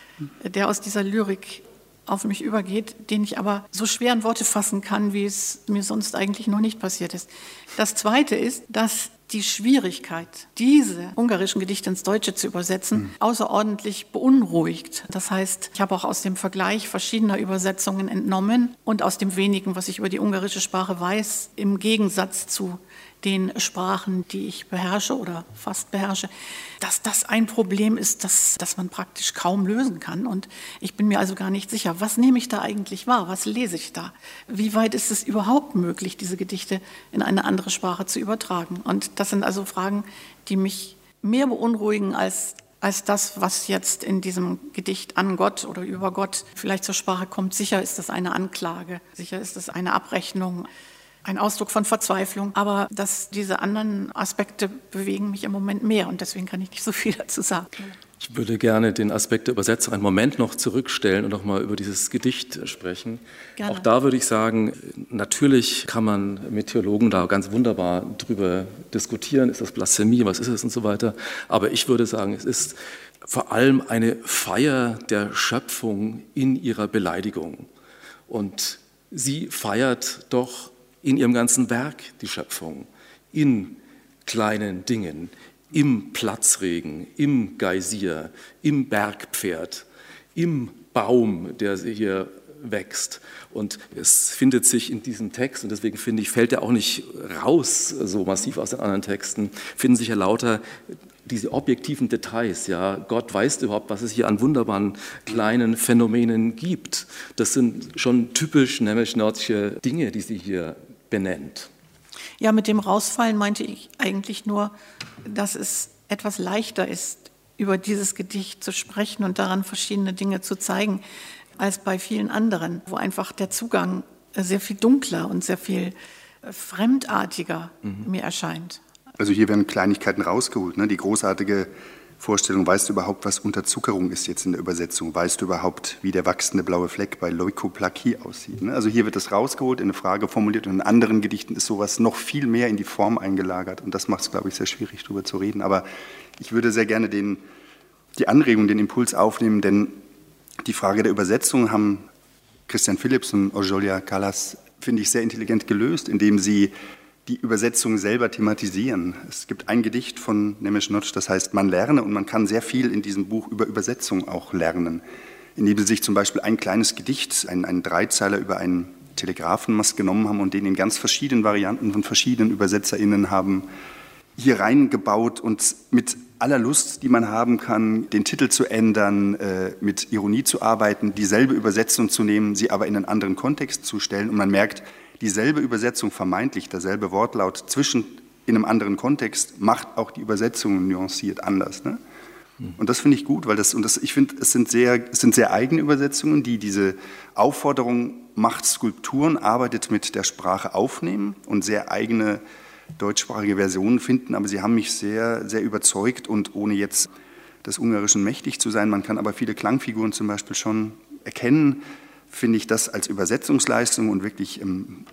E: der aus dieser Lyrik auf mich übergeht, den ich aber so schwer in Worte fassen kann, wie es mir sonst eigentlich noch nicht passiert ist. Das Zweite ist, dass die Schwierigkeit, diese ungarischen Gedichte ins Deutsche zu übersetzen, außerordentlich beunruhigt. Das heißt, ich habe auch aus dem Vergleich verschiedener Übersetzungen entnommen und aus dem wenigen, was ich über die ungarische Sprache weiß, im Gegensatz zu den Sprachen, die ich beherrsche oder fast beherrsche, dass das ein Problem ist, das man praktisch kaum lösen kann. Und ich bin mir also gar nicht sicher, was nehme ich da eigentlich wahr, was lese ich da? Wie weit ist es überhaupt möglich, diese Gedichte in eine andere Sprache zu übertragen? Und das sind also Fragen, die mich mehr beunruhigen als das, was jetzt in diesem Gedicht an Gott oder über Gott vielleicht zur Sprache kommt. Sicher ist das eine Anklage, sicher ist das eine Abrechnung. ein Ausdruck von Verzweiflung. Aber diese anderen Aspekte bewegen mich im Moment mehr und deswegen kann ich nicht so viel dazu sagen.
F: Ich würde gerne den Aspekt der Übersetzung einen Moment noch zurückstellen und noch mal über dieses Gedicht sprechen.
E: Gerne.
F: Auch da würde ich sagen, natürlich kann man mit Theologen da ganz wunderbar drüber diskutieren, ist das Blasphemie, was ist es und so weiter. Aber ich würde sagen, es ist vor allem eine Feier der Schöpfung in ihrer Beleidigung. Und sie feiert doch in ihrem ganzen Werk die Schöpfung, in kleinen Dingen, im Platzregen, im Geysir, im Bergpferd, im Baum, der hier wächst. Und es findet sich in diesem Text, und deswegen finde ich, fällt er auch nicht raus so massiv aus den anderen Texten, finden sich ja lauter diese objektiven Details. Ja, Gott weiß überhaupt, was es hier an wunderbaren kleinen Phänomenen gibt. Das sind schon typisch nämlich-nordische Dinge, die sie hier benennt.
E: Ja, mit dem Rausfallen meinte ich eigentlich nur, dass es etwas leichter ist, über dieses Gedicht zu sprechen und daran verschiedene Dinge zu zeigen, als bei vielen anderen, wo einfach der Zugang sehr viel dunkler und sehr viel fremdartiger mir erscheint.
D: Also hier werden Kleinigkeiten rausgeholt, ne? Die großartige Vorstellung, weißt du überhaupt, was Unterzuckerung ist jetzt in der Übersetzung? Weißt du überhaupt, wie der wachsende blaue Fleck bei Leukoplakie aussieht? Ne? Also hier wird das rausgeholt, in eine Frage formuliert und in anderen Gedichten ist sowas noch viel mehr in die Form eingelagert und das macht es, glaube ich, sehr schwierig, darüber zu reden. Aber ich würde sehr gerne die Anregung, den Impuls aufnehmen, denn die Frage der Übersetzung haben Christian Philipps und Aujolia Callas, finde ich, sehr intelligent gelöst, indem sie die Übersetzung selber thematisieren. Es gibt ein Gedicht von Nemes-Notch, das heißt Man lerne, und man kann sehr viel in diesem Buch über Übersetzung auch lernen, indem sie sich zum Beispiel ein kleines Gedicht, einen Dreizeiler über einen Telegrafenmast genommen haben und den in ganz verschiedenen Varianten von verschiedenen ÜbersetzerInnen haben hier reingebaut und mit aller Lust, die man haben kann, den Titel zu ändern, mit Ironie zu arbeiten, dieselbe Übersetzung zu nehmen, sie aber in einen anderen Kontext zu stellen. Und man merkt, dieselbe Übersetzung, vermeintlich derselbe Wortlaut, in einem anderen Kontext, macht auch die Übersetzung nuanciert anders. Ne? Und das finde ich gut, weil ich finde, es sind sehr eigene Übersetzungen, die diese Aufforderung, macht Skulpturen, arbeitet mit der Sprache aufnehmen und sehr eigene deutschsprachige Versionen finden, aber sie haben mich sehr, sehr überzeugt und ohne jetzt des Ungarischen mächtig zu sein, man kann aber viele Klangfiguren zum Beispiel schon erkennen, finde ich das als Übersetzungsleistung und wirklich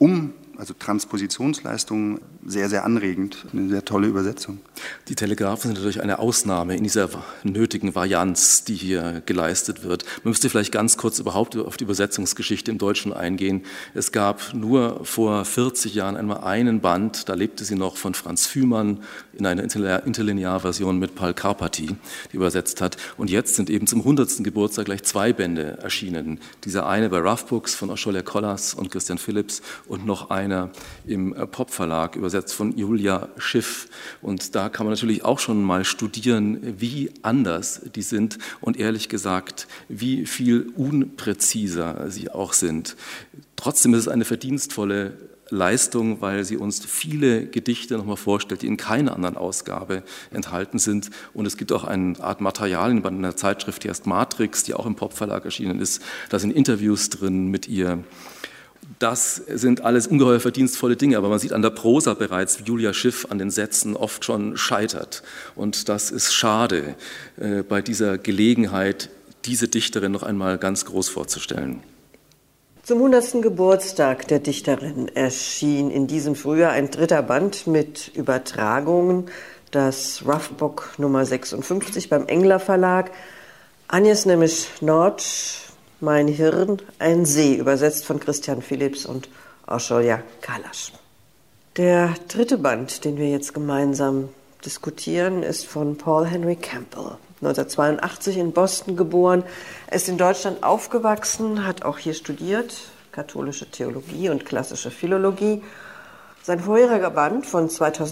D: also Transpositionsleistung sehr, sehr anregend. Eine sehr tolle Übersetzung.
F: Die Telegrafen sind natürlich eine Ausnahme in dieser nötigen Varianz, die hier geleistet wird. Man müsste vielleicht ganz kurz überhaupt auf die Übersetzungsgeschichte im Deutschen eingehen. Es gab nur vor 40 Jahren einmal einen Band, da lebte sie noch, von Franz Fühmann in einer Interlinearversion mit Paul Karpathy, die übersetzt hat. Und jetzt sind eben zum 100. Geburtstag gleich 2 Bände erschienen. Dieser eine bei Rough Books von Aujolia Callas und Christian Philipps und noch einer im Pop-Verlag, übersetzt von Julia Schiff. Und da kann man natürlich auch schon mal studieren, wie anders die sind und ehrlich gesagt, wie viel unpräziser sie auch sind. Trotzdem ist es eine verdienstvolle Leistung, weil sie uns viele Gedichte nochmal vorstellt, die in keiner anderen Ausgabe enthalten sind. Und es gibt auch eine Art Materialien bei einer Zeitschrift, die heißt Matrix, die auch im Pop-Verlag erschienen ist. Da sind Interviews drin mit ihr. Das sind alles ungeheuer verdienstvolle Dinge, aber man sieht an der Prosa bereits, wie Julia Schiff an den Sätzen oft schon scheitert. Und das ist schade, bei dieser Gelegenheit, diese Dichterin noch einmal ganz groß vorzustellen.
B: Zum 100. Geburtstag der Dichterin erschien in diesem Frühjahr ein 3. Band mit Übertragungen, das Rough Book Nummer 56 beim Engler Verlag. Agnes Nemes-Notch, Mein Hirn, ein See, übersetzt von Christian Philipps und Aujolia Callas. Der 3. Band, den wir jetzt gemeinsam diskutieren, ist von Paul Henry Campbell. 1982 in Boston geboren. Er ist in Deutschland aufgewachsen, hat auch hier studiert, katholische Theologie und klassische Philologie. Sein vorheriger Band von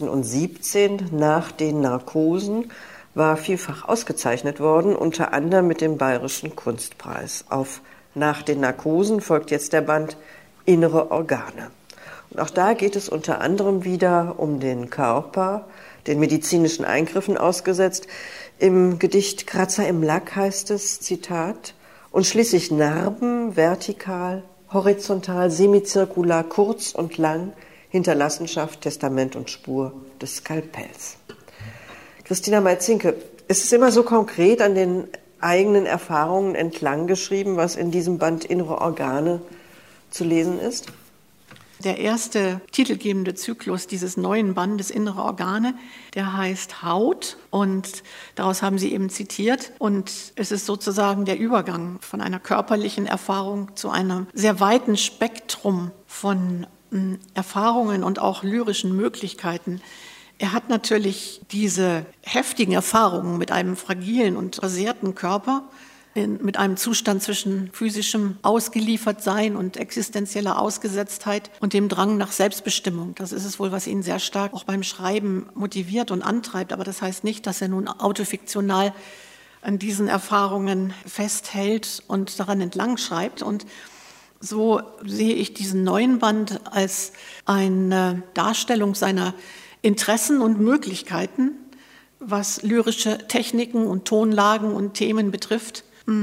B: 2017, Nach den Narkosen, war vielfach ausgezeichnet worden, unter anderem mit dem Bayerischen Kunstpreis. Auf Nach den Narkosen folgt jetzt der Band Innere Organe. Und auch da geht es unter anderem wieder um den Körper, den medizinischen Eingriffen ausgesetzt. Im Gedicht Kratzer im Lack heißt es, Zitat, und schließlich Narben vertikal, horizontal, semizirkular, kurz und lang Hinterlassenschaft, Testament und Spur des Skalpells. Christina Malzinke, ist es immer so konkret an den eigenen Erfahrungen entlang geschrieben, was in diesem Band Innere Organe zu lesen ist?
E: Der erste titelgebende Zyklus dieses neuen Bandes Innere Organe, der heißt Haut, und daraus haben Sie eben zitiert. Und es ist sozusagen der Übergang von einer körperlichen Erfahrung zu einem sehr weiten Spektrum von Erfahrungen und auch lyrischen Möglichkeiten. Er hat natürlich diese heftigen Erfahrungen mit einem fragilen und versehrten Körper, mit einem Zustand zwischen physischem Ausgeliefertsein und existenzieller Ausgesetztheit und dem Drang nach Selbstbestimmung. Das ist es wohl, was ihn sehr stark auch beim Schreiben motiviert und antreibt. Aber das heißt nicht, dass er nun autofiktional an diesen Erfahrungen festhält und daran entlang schreibt. Und so sehe ich diesen neuen Band als eine Darstellung seiner Interessen und Möglichkeiten, was lyrische Techniken und Tonlagen und Themen betrifft.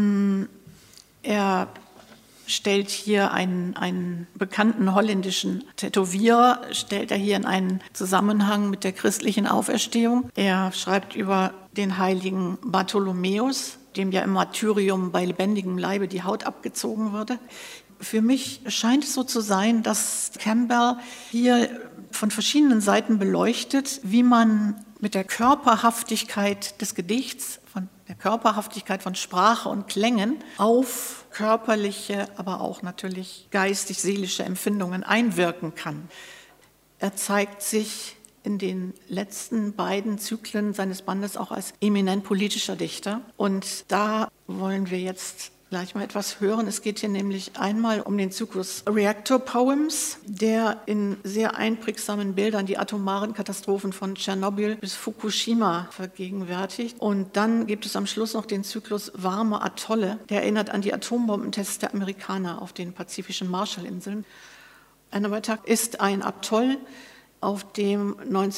E: Er stellt hier einen bekannten holländischen Tätowierer, stellt er hier in einen Zusammenhang mit der christlichen Auferstehung. Er schreibt über den heiligen Bartholomäus, dem ja im Martyrium bei lebendigem Leibe die Haut abgezogen wurde. Für mich scheint es so zu sein, dass Campbell hier von verschiedenen Seiten beleuchtet, wie man mit der Körperhaftigkeit des Gedichts, von der Körperhaftigkeit von Sprache und Klängen auf körperliche, aber auch natürlich geistig-seelische Empfindungen einwirken kann. Er zeigt sich in den letzten beiden Zyklen seines Bandes auch als eminent politischer Dichter. Und da wollen wir jetzt gleich mal etwas hören. Es geht hier nämlich einmal um den Zyklus Reactor Poems, der in sehr einprägsamen Bildern die atomaren Katastrophen von Tschernobyl bis Fukushima vergegenwärtigt. Und dann gibt es am Schluss noch den Zyklus Warme Atolle, der erinnert an die Atombombentests der Amerikaner auf den pazifischen Marshallinseln. Anahuac ist ein Atoll, auf dem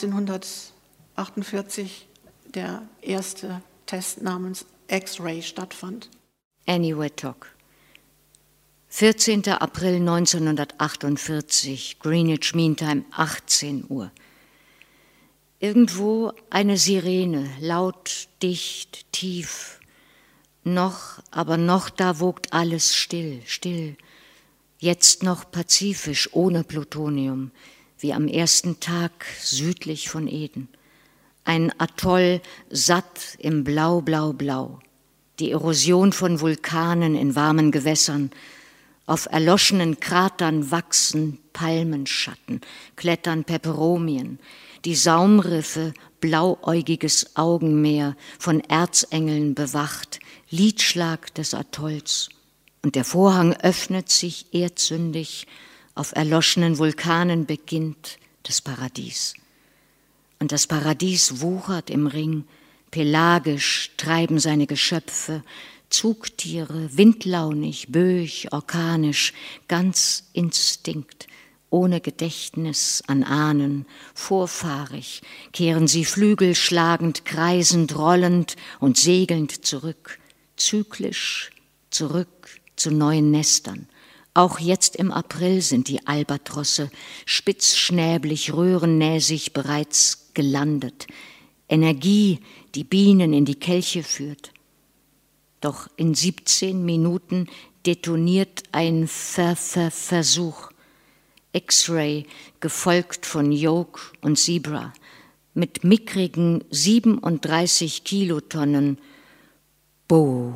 E: 1948 der erste Test namens X-Ray stattfand.
C: Eniwetok. 14. April 1948, Greenwich Mean Time, 18 Uhr. Irgendwo eine Sirene, laut, dicht, tief. Aber noch da wogt alles still, still. Jetzt noch pazifisch, ohne Plutonium, wie am ersten Tag südlich von Eden. Ein Atoll satt im Blau, Blau, Blau. Die Erosion von Vulkanen in warmen Gewässern. Auf erloschenen Kratern wachsen Palmenschatten, klettern Peperomien. Die Saumriffe, blauäugiges Augenmeer, von Erzengeln bewacht, Liedschlag des Atolls. Und der Vorhang öffnet sich erdsündig, auf erloschenen Vulkanen beginnt das Paradies. Und das Paradies wuchert im Ring, pelagisch treiben seine Geschöpfe, Zugtiere, windlaunig, böig, orkanisch, ganz Instinkt, ohne Gedächtnis an Ahnen, vorfahrig, kehren sie flügelschlagend, kreisend, rollend und segelnd zurück, zyklisch zurück zu neuen Nestern. Auch jetzt im April sind die Albatrosse spitzschnäblig, röhrennäsig bereits gelandet. Energie, die Bienen in die Kelche führt. Doch in 17 Minuten detoniert ein Versuch. X-Ray, gefolgt von Yoke und Zebra, mit mickrigen 37 Kilotonnen. Boah.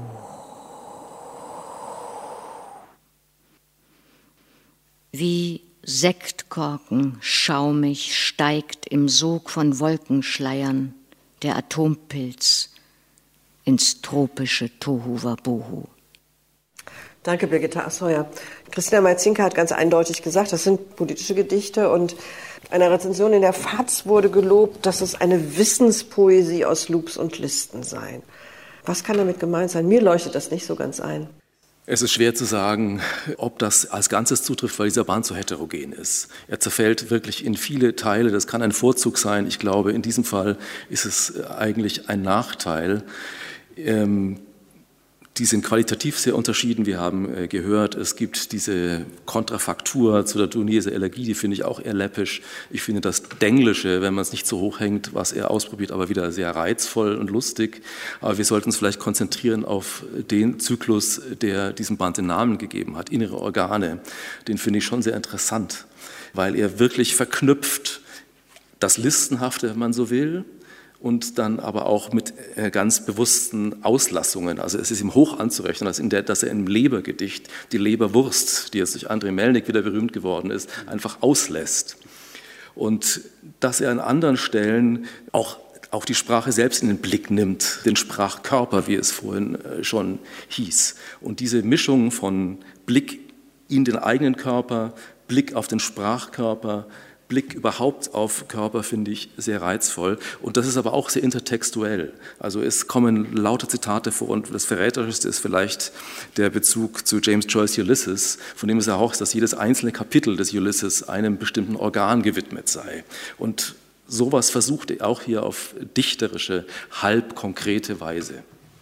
C: Wie Sektkorken schaumig steigt im Sog von Wolkenschleiern der Atompilz ins tropische Tohuwabohu.
B: Danke, Birgitta Asheuer. Christina Malzinke hat ganz eindeutig gesagt, das sind politische Gedichte, und einer Rezension in der FAZ wurde gelobt, dass es eine Wissenspoesie aus Loops und Listen sei. Was kann damit gemeint sein? Mir leuchtet das nicht so ganz ein.
F: Es ist schwer zu sagen, ob das als Ganzes zutrifft, weil dieser Band so heterogen ist. Er zerfällt wirklich in viele Teile. Das kann ein Vorzug sein. Ich glaube, in diesem Fall ist es eigentlich ein Nachteil. Die sind qualitativ sehr unterschieden. Wir haben gehört, es gibt diese Kontrafaktur zu der Daunese Elegie, die finde ich auch eher läppisch. Ich finde das Denglische, wenn man es nicht so hoch hängt, was er ausprobiert, aber wieder sehr reizvoll und lustig. Aber wir sollten uns vielleicht konzentrieren auf den Zyklus, der diesem Band den Namen gegeben hat, Innere Organe. Den finde ich schon sehr interessant, weil er wirklich verknüpft das Listenhafte, wenn man so will, und dann aber auch mit ganz bewussten Auslassungen. Also es ist ihm hoch anzurechnen, dass er im Lebergedicht die Leberwurst, die jetzt durch André Melnik wieder berühmt geworden ist, einfach auslässt. Und dass er an anderen Stellen auch die Sprache selbst in den Blick nimmt, den Sprachkörper, wie es vorhin schon hieß. Und diese Mischung von Blick in den eigenen Körper, Blick auf den Sprachkörper, Blick überhaupt auf Körper finde ich sehr reizvoll, und das ist aber auch sehr intertextuell. Also es kommen lauter Zitate vor, und das Verräterischste ist vielleicht der Bezug zu James Joyce Ulysses, von dem es ja auch ist, dass jedes einzelne Kapitel des Ulysses einem bestimmten Organ gewidmet sei. Und sowas versucht er auch hier auf dichterische, halb konkrete Weise.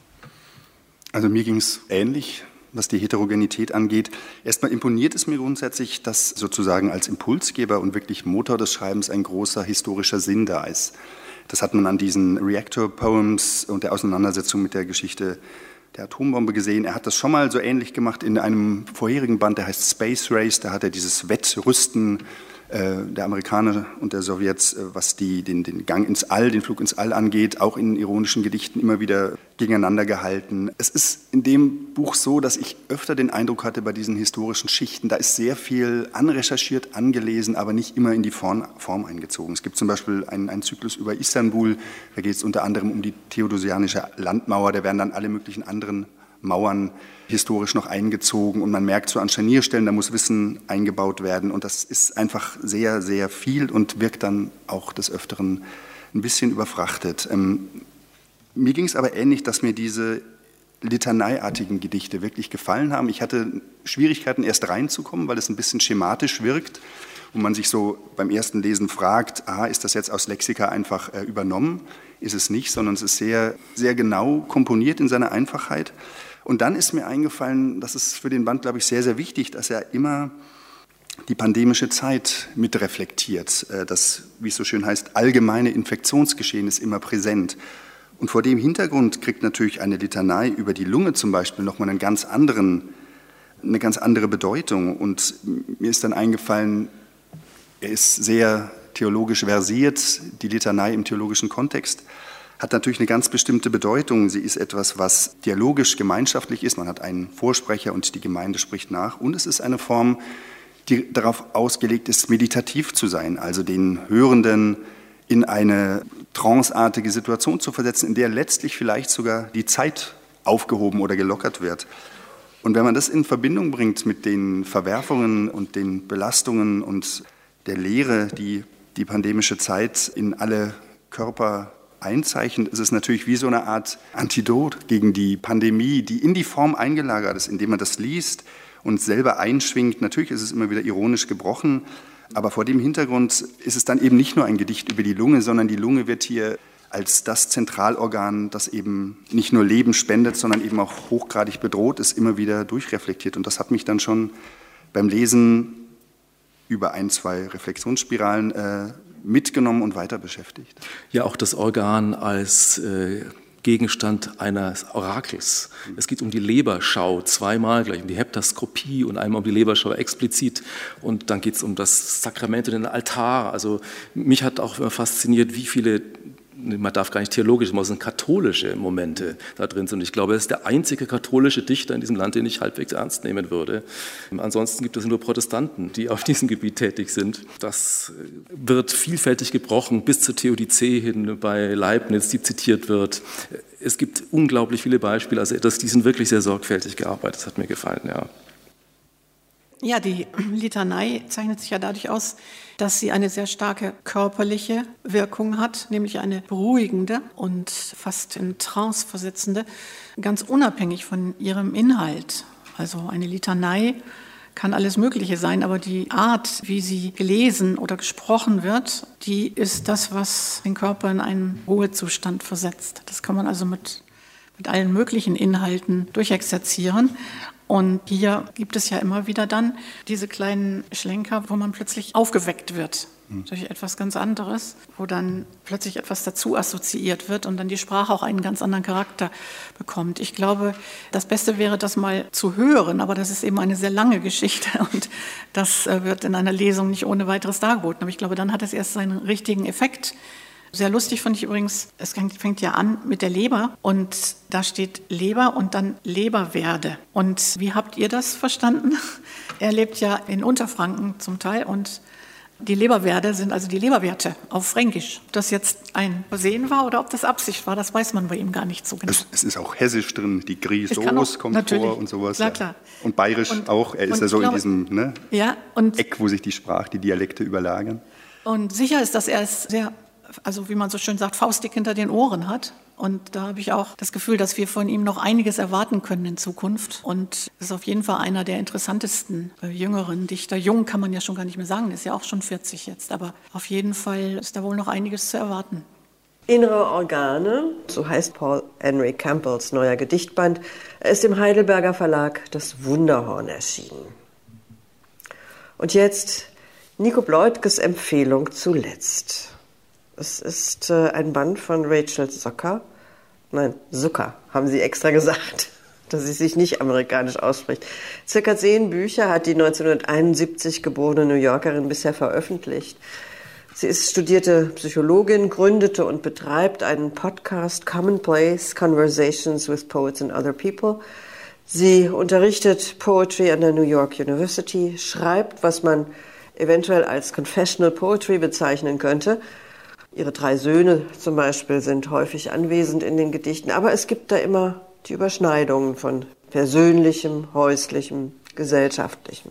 D: Also mir ging es ähnlich, was die Heterogenität angeht. Erstmal imponiert es mir grundsätzlich, dass sozusagen als Impulsgeber und wirklich Motor des Schreibens ein großer historischer Sinn da ist. Das hat man an diesen Reactor-Poems und der Auseinandersetzung mit der Geschichte der Atombombe gesehen. Er hat das schon mal so ähnlich gemacht in einem vorherigen Band, der heißt Space Race. Da hat er dieses Wettrüsten der Amerikaner und der Sowjets, was den Gang ins All, den Flug ins All angeht, auch in ironischen Gedichten immer wieder gegeneinander gehalten. Es ist in dem Buch so, dass ich öfter den Eindruck hatte, bei diesen historischen Schichten, da ist sehr viel anrecherchiert, angelesen, aber nicht immer in die Form eingezogen. Es gibt zum Beispiel einen Zyklus über Istanbul, da geht es unter anderem um die theodosianische Landmauer, da werden dann alle möglichen anderen Mauern historisch noch eingezogen, und man merkt so an Scharnierstellen, da muss Wissen eingebaut werden, und das ist einfach sehr, sehr viel und wirkt dann auch des Öfteren ein bisschen überfrachtet. Mir ging es aber ähnlich, dass mir diese litaneiartigen Gedichte wirklich gefallen haben. Ich hatte Schwierigkeiten, erst reinzukommen, weil es ein bisschen schematisch wirkt und man sich so beim ersten Lesen fragt, ist das jetzt aus Lexika einfach übernommen? Ist es nicht, sondern es ist sehr, sehr genau komponiert in seiner Einfachheit. Und dann ist mir eingefallen, das ist für den Band, glaube ich, sehr, sehr wichtig, dass er immer die pandemische Zeit mitreflektiert. Das, wie es so schön heißt, allgemeine Infektionsgeschehen ist immer präsent. Und vor dem Hintergrund kriegt natürlich eine Litanei über die Lunge zum Beispiel nochmal eine ganz andere Bedeutung. Und mir ist dann eingefallen, er ist sehr theologisch versiert, die Litanei im theologischen Kontext hat natürlich eine ganz bestimmte Bedeutung. Sie ist etwas, was dialogisch gemeinschaftlich ist. Man hat einen Vorsprecher und die Gemeinde spricht nach. Und es ist eine Form, die darauf ausgelegt ist, meditativ zu sein, also den Hörenden in eine tranceartige Situation zu versetzen, in der letztlich vielleicht sogar die Zeit aufgehoben oder gelockert wird. Und wenn man das in Verbindung bringt mit den Verwerfungen und den Belastungen und der Leere, die die pandemische Zeit in alle Körper einzeichnet, ist es natürlich wie so eine Art Antidot gegen die Pandemie, die in die Form eingelagert ist, indem man das liest und selber einschwingt. Natürlich ist es immer wieder ironisch gebrochen, aber vor dem Hintergrund ist es dann eben nicht nur ein Gedicht über die Lunge, sondern die Lunge wird hier als das Zentralorgan, das eben nicht nur Leben spendet, sondern eben auch hochgradig bedroht ist, immer wieder durchreflektiert. Und das hat mich dann schon beim Lesen über 1-2 Reflexionsspiralen mitgenommen und weiter beschäftigt.
F: Ja, auch das Organ als Gegenstand eines Orakels. Es geht um die Leberschau zweimal, gleich um die Heptaskopie und einmal um die Leberschau explizit. Und dann geht es um das Sakrament und den Altar. Also mich hat auch immer fasziniert, wie viele, man darf gar nicht theologisch, es sind katholische Momente da drin sind. Ich glaube, er ist der einzige katholische Dichter in diesem Land, den ich halbwegs ernst nehmen würde. Ansonsten gibt es nur Protestanten, die auf diesem Gebiet tätig sind. Das wird vielfältig gebrochen, bis zur Theodizee hin bei Leibniz, die zitiert wird. Es gibt unglaublich viele Beispiele, also die sind wirklich sehr sorgfältig gearbeitet, das hat mir gefallen, ja.
E: Ja, die Litanei zeichnet sich ja dadurch aus, dass sie eine sehr starke körperliche Wirkung hat, nämlich eine beruhigende und fast in Trance versetzende, ganz unabhängig von ihrem Inhalt. Also eine Litanei kann alles Mögliche sein, aber die Art, wie sie gelesen oder gesprochen wird, die ist das, was den Körper in einen Ruhezustand versetzt. Das kann man also mit mit allen möglichen Inhalten durchexerzieren. Und hier gibt es ja immer wieder dann diese kleinen Schlenker, wo man plötzlich aufgeweckt wird durch etwas ganz anderes, wo dann plötzlich etwas dazu assoziiert wird und dann die Sprache auch einen ganz anderen Charakter bekommt. Ich glaube, das Beste wäre, das mal zu hören, aber das ist eben eine sehr lange Geschichte und das wird in einer Lesung nicht ohne weiteres dargeboten. Aber ich glaube, dann hat es erst seinen richtigen Effekt. Sehr lustig fand ich übrigens, es fängt ja an mit der Leber und da steht Leber und dann Leberwerde. Und wie habt ihr das verstanden? Er lebt ja in Unterfranken zum Teil und die Leberwerde sind also die Leberwerte auf Fränkisch. Ob das jetzt ein Versehen war oder ob das Absicht war, das weiß man bei ihm gar nicht so genau.
D: Es ist auch hessisch drin, die Grisos kommt vor und sowas.
E: Klar.
D: Und bayerisch auch, er ist ja so in diesem Eck, wo sich die Dialekte überlagern.
E: Und sicher ist, dass er es sehr, also wie man so schön sagt, faustdick hinter den Ohren hat. Und da habe ich auch das Gefühl, dass wir von ihm noch einiges erwarten können in Zukunft. Und ist auf jeden Fall einer der interessantesten jüngeren Dichter. Jung kann man ja schon gar nicht mehr sagen, ist ja auch schon 40 jetzt. Aber auf jeden Fall ist da wohl noch einiges zu erwarten.
B: Innere Organe, so heißt Paul Henry Campbells neuer Gedichtband. Er ist im Heidelberger Verlag Das Wunderhorn erschienen. Und jetzt Nico Bleutges Empfehlung zuletzt. Es ist ein Band von Rachel Zucker. Nein, Zucker, haben Sie extra gesagt, dass sie sich nicht amerikanisch ausspricht. Circa 10 Bücher hat die 1971 geborene New Yorkerin bisher veröffentlicht. Sie ist studierte Psychologin, gründete und betreibt einen Podcast Commonplace Conversations with Poets and Other People. Sie unterrichtet Poetry an der New York University, schreibt, was man eventuell als Confessional Poetry bezeichnen könnte. Ihre 3 Söhne zum Beispiel sind häufig anwesend in den Gedichten, aber es gibt da immer die Überschneidungen von Persönlichem, Häuslichem, Gesellschaftlichem.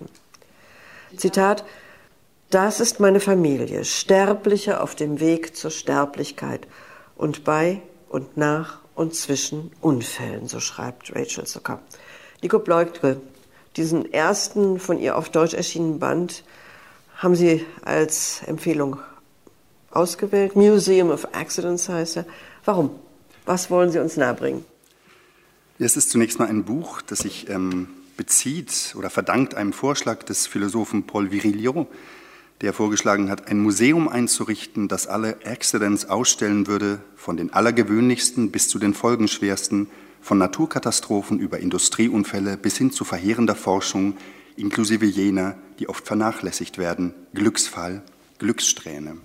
B: Zitat: Das ist meine Familie, Sterbliche auf dem Weg zur Sterblichkeit und bei und nach und zwischen Unfällen, so schreibt Rachel Zucker. Nico Bleutke, diesen ersten von ihr auf Deutsch erschienenen Band haben Sie als Empfehlung ausgewählt. Museum of Accidents heißt er. Warum? Was wollen Sie uns nahebringen?
D: Es ist zunächst mal ein Buch, das sich bezieht oder verdankt einem Vorschlag des Philosophen Paul Virilio, der vorgeschlagen hat, ein Museum einzurichten, das alle Accidents ausstellen würde, von den allergewöhnlichsten bis zu den folgenschwersten, von Naturkatastrophen über Industrieunfälle bis hin zu verheerender Forschung, inklusive jener, die oft vernachlässigt werden, Glücksfall, Glückssträhne.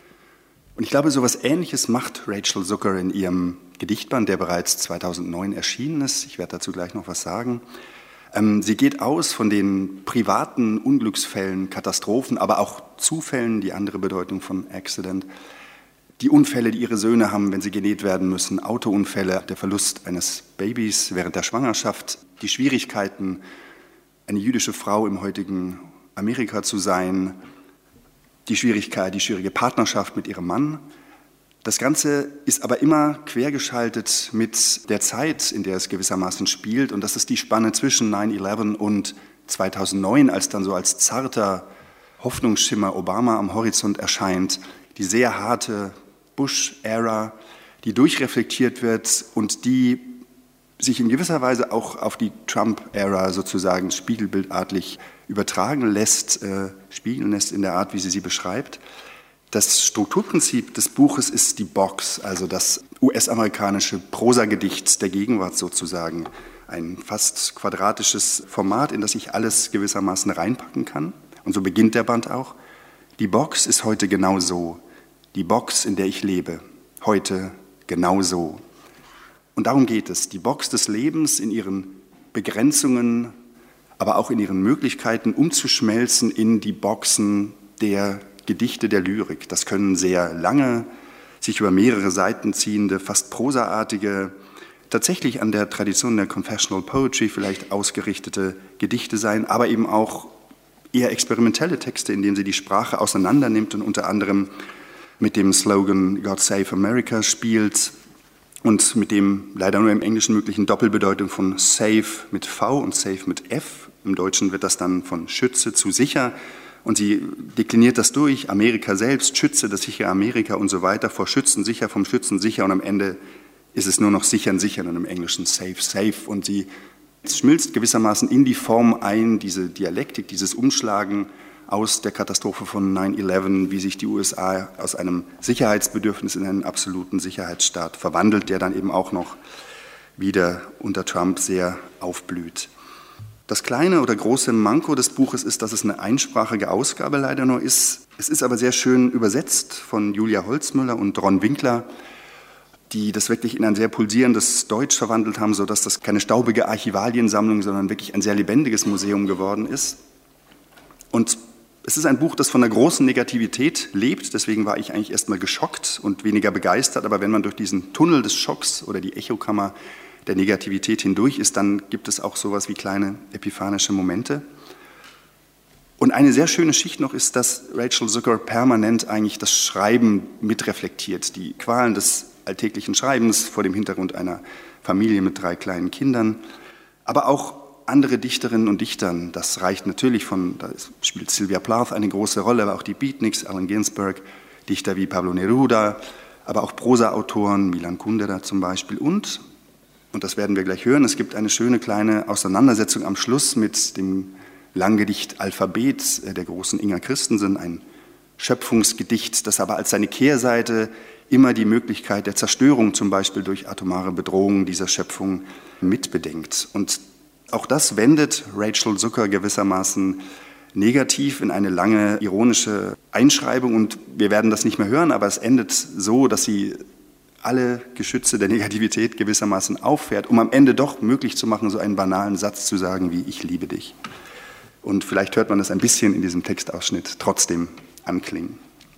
D: Und ich glaube, so etwas Ähnliches macht Rachel Zucker in ihrem Gedichtband, der bereits 2009 erschienen ist. Ich werde dazu gleich noch was sagen. Sie geht aus von den privaten Unglücksfällen, Katastrophen, aber auch Zufällen, die andere Bedeutung von Accident. Die Unfälle, die ihre Söhne haben, wenn sie genäht werden müssen, Autounfälle, der Verlust eines Babys während der Schwangerschaft, die Schwierigkeiten, eine jüdische Frau im heutigen Amerika zu sein, die schwierige Partnerschaft mit ihrem Mann. Das Ganze ist aber immer quergeschaltet mit der Zeit, in der es gewissermaßen spielt. Und das ist die Spanne zwischen 9/11 und 2009, als dann so als zarter Hoffnungsschimmer Obama am Horizont erscheint. Die sehr harte Bush-Ära, die durchreflektiert wird und die sich in gewisser Weise auch auf die Trump-Ära sozusagen spiegelbildartig übertragen lässt, spiegeln lässt in der Art, wie sie beschreibt. Das Strukturprinzip des Buches ist die Box, also das US-amerikanische Prosagedicht der Gegenwart sozusagen. Ein fast quadratisches Format, in das ich alles gewissermaßen reinpacken kann. Und so beginnt der Band auch. Die Box ist heute genau so. Die Box, in der ich lebe, heute genau so. Und darum geht es. Die Box des Lebens in ihren Begrenzungen, aber auch in ihren Möglichkeiten umzuschmelzen in die Boxen der Gedichte der Lyrik. Das können sehr lange, sich über mehrere Seiten ziehende, fast prosaartige, tatsächlich an der Tradition der Confessional Poetry vielleicht ausgerichtete Gedichte sein, aber eben auch eher experimentelle Texte, in denen sie die Sprache auseinandernimmt und unter anderem mit dem Slogan God Save America spielt und mit dem leider nur im Englischen möglichen Doppelbedeutung von Save mit V und Save mit F. Im Deutschen wird das dann von Schütze zu sicher. Und sie dekliniert das durch, Amerika selbst, schütze das sichere Amerika und so weiter, vor Schützen sicher, vom Schützen sicher und am Ende ist es nur noch sichern und im Englischen safe. Und sie schmilzt gewissermaßen in die Form ein, diese Dialektik, dieses Umschlagen aus der Katastrophe von 9/11, wie sich die USA aus einem Sicherheitsbedürfnis in einen absoluten Sicherheitsstaat verwandelt, der dann eben auch noch wieder unter Trump sehr aufblüht. Das kleine oder große Manko des Buches ist, dass es eine einsprachige Ausgabe leider nur ist. Es ist aber sehr schön übersetzt von Julia Holzmüller und Ron Winkler, die das wirklich in ein sehr pulsierendes Deutsch verwandelt haben, sodass das keine staubige Archivaliensammlung, sondern wirklich ein sehr lebendiges Museum geworden ist. Und es ist ein Buch, das von einer großen Negativität lebt, deswegen war ich eigentlich erstmal geschockt und weniger begeistert, aber wenn man durch diesen Tunnel des Schocks oder die Echokammer der Negativität hindurch ist, dann gibt es auch sowas wie kleine epiphanische Momente. Und eine sehr schöne Schicht noch ist, dass Rachel Zucker permanent eigentlich das Schreiben mitreflektiert, die Qualen des alltäglichen Schreibens vor dem Hintergrund einer Familie mit 3 kleinen Kindern, aber auch andere Dichterinnen und Dichtern. Das reicht natürlich da spielt Sylvia Plath eine große Rolle, aber auch die Beatniks, Allen Ginsberg, Dichter wie Pablo Neruda, aber auch Prosa-Autoren, Milan Kundera zum Beispiel. Und das werden wir gleich hören, es gibt eine schöne kleine Auseinandersetzung am Schluss mit dem Langgedicht Alphabet der großen Inger Christensen, ein Schöpfungsgedicht, das aber als seine Kehrseite immer die Möglichkeit der Zerstörung, zum Beispiel durch atomare Bedrohung dieser Schöpfung, mitbedenkt. Und auch das wendet Rachel Zucker gewissermaßen negativ in eine lange ironische Einschreibung. Und wir werden das nicht mehr hören, aber es endet so, dass sie alle Geschütze der Negativität gewissermaßen auffährt, um am Ende doch möglich zu machen, so einen banalen Satz zu sagen wie „Ich liebe dich". Und vielleicht hört man das ein bisschen in diesem Textausschnitt trotzdem anklingen.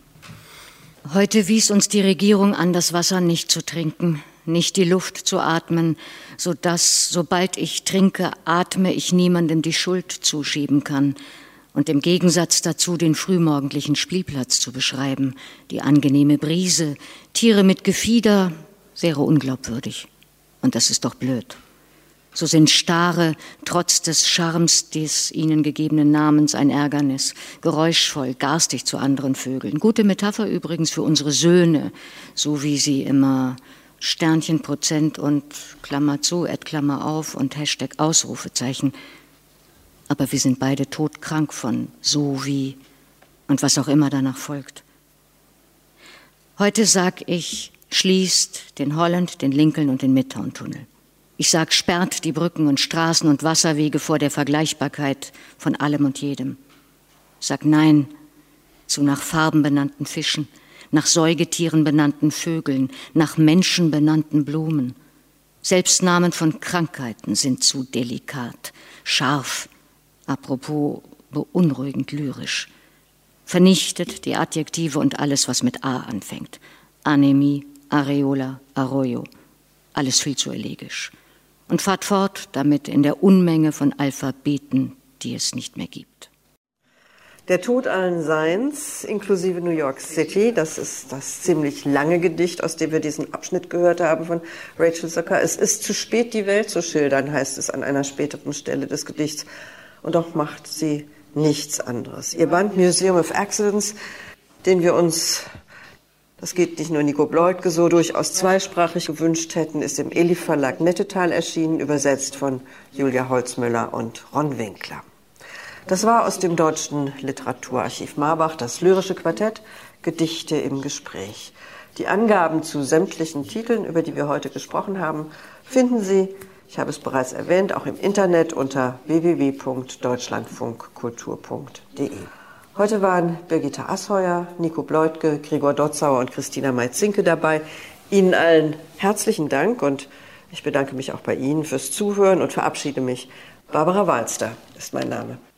C: Heute wies uns die Regierung an, das Wasser nicht zu trinken, nicht die Luft zu atmen, sodass, sobald ich trinke, atme ich niemandem die Schuld zuschieben kann und im Gegensatz dazu den frühmorgendlichen Spielplatz zu beschreiben, die angenehme Brise, Tiere mit Gefieder, wäre unglaubwürdig. Und das ist doch blöd. So sind Stare, trotz des Charmes des ihnen gegebenen Namens, ein Ärgernis, geräuschvoll, garstig zu anderen Vögeln. Gute Metapher übrigens für unsere Söhne, so wie sie immer Sternchen, Prozent und Klammer zu, Klammer auf und Hashtag Ausrufezeichen. Aber wir sind beide todkrank von so wie und was auch immer danach folgt. Heute sag ich, schließt den Holland, den Lincoln und den Midtown-Tunnel. Ich sag, sperrt die Brücken und Straßen und Wasserwege vor der Vergleichbarkeit von allem und jedem. Sag Nein zu nach Farben benannten Fischen, nach Säugetieren benannten Vögeln, nach Menschen benannten Blumen. Selbstnamen von Krankheiten sind zu delikat, scharf, apropos beunruhigend lyrisch. Vernichtet die Adjektive und alles, was mit A anfängt. Anämie, Areola, Arroyo. Alles viel zu elegisch. Und fahrt fort damit in der Unmenge von Alphabeten, die es nicht mehr gibt.
B: Der Tod allen Seins, inklusive New York City, das ist das ziemlich lange Gedicht, aus dem wir diesen Abschnitt gehört haben von Rachel Zucker. Es ist zu spät, die Welt zu schildern, heißt es an einer späteren Stelle des Gedichts. Und doch macht sie nichts anderes. Ihr Band Museum of Accidents, den wir uns, das geht nicht nur Nico Bleutke so, durchaus zweisprachig gewünscht hätten, ist im Elif Verlag Nettetal erschienen, übersetzt von Julia Holzmüller und Ron Winkler. Das war aus dem Deutschen Literaturarchiv Marbach das lyrische Quartett Gedichte im Gespräch. Die Angaben zu sämtlichen Titeln, über die wir heute gesprochen haben, finden Sie, ich habe es bereits erwähnt, auch im Internet unter www.deutschlandfunkkultur.de. Heute waren Birgitta Asheuer, Nico Bleutke, Gregor Dotzauer und Christina Meitzinke dabei. Ihnen allen herzlichen Dank und ich bedanke mich auch bei Ihnen fürs Zuhören und verabschiede mich. Barbara Walster ist mein Name.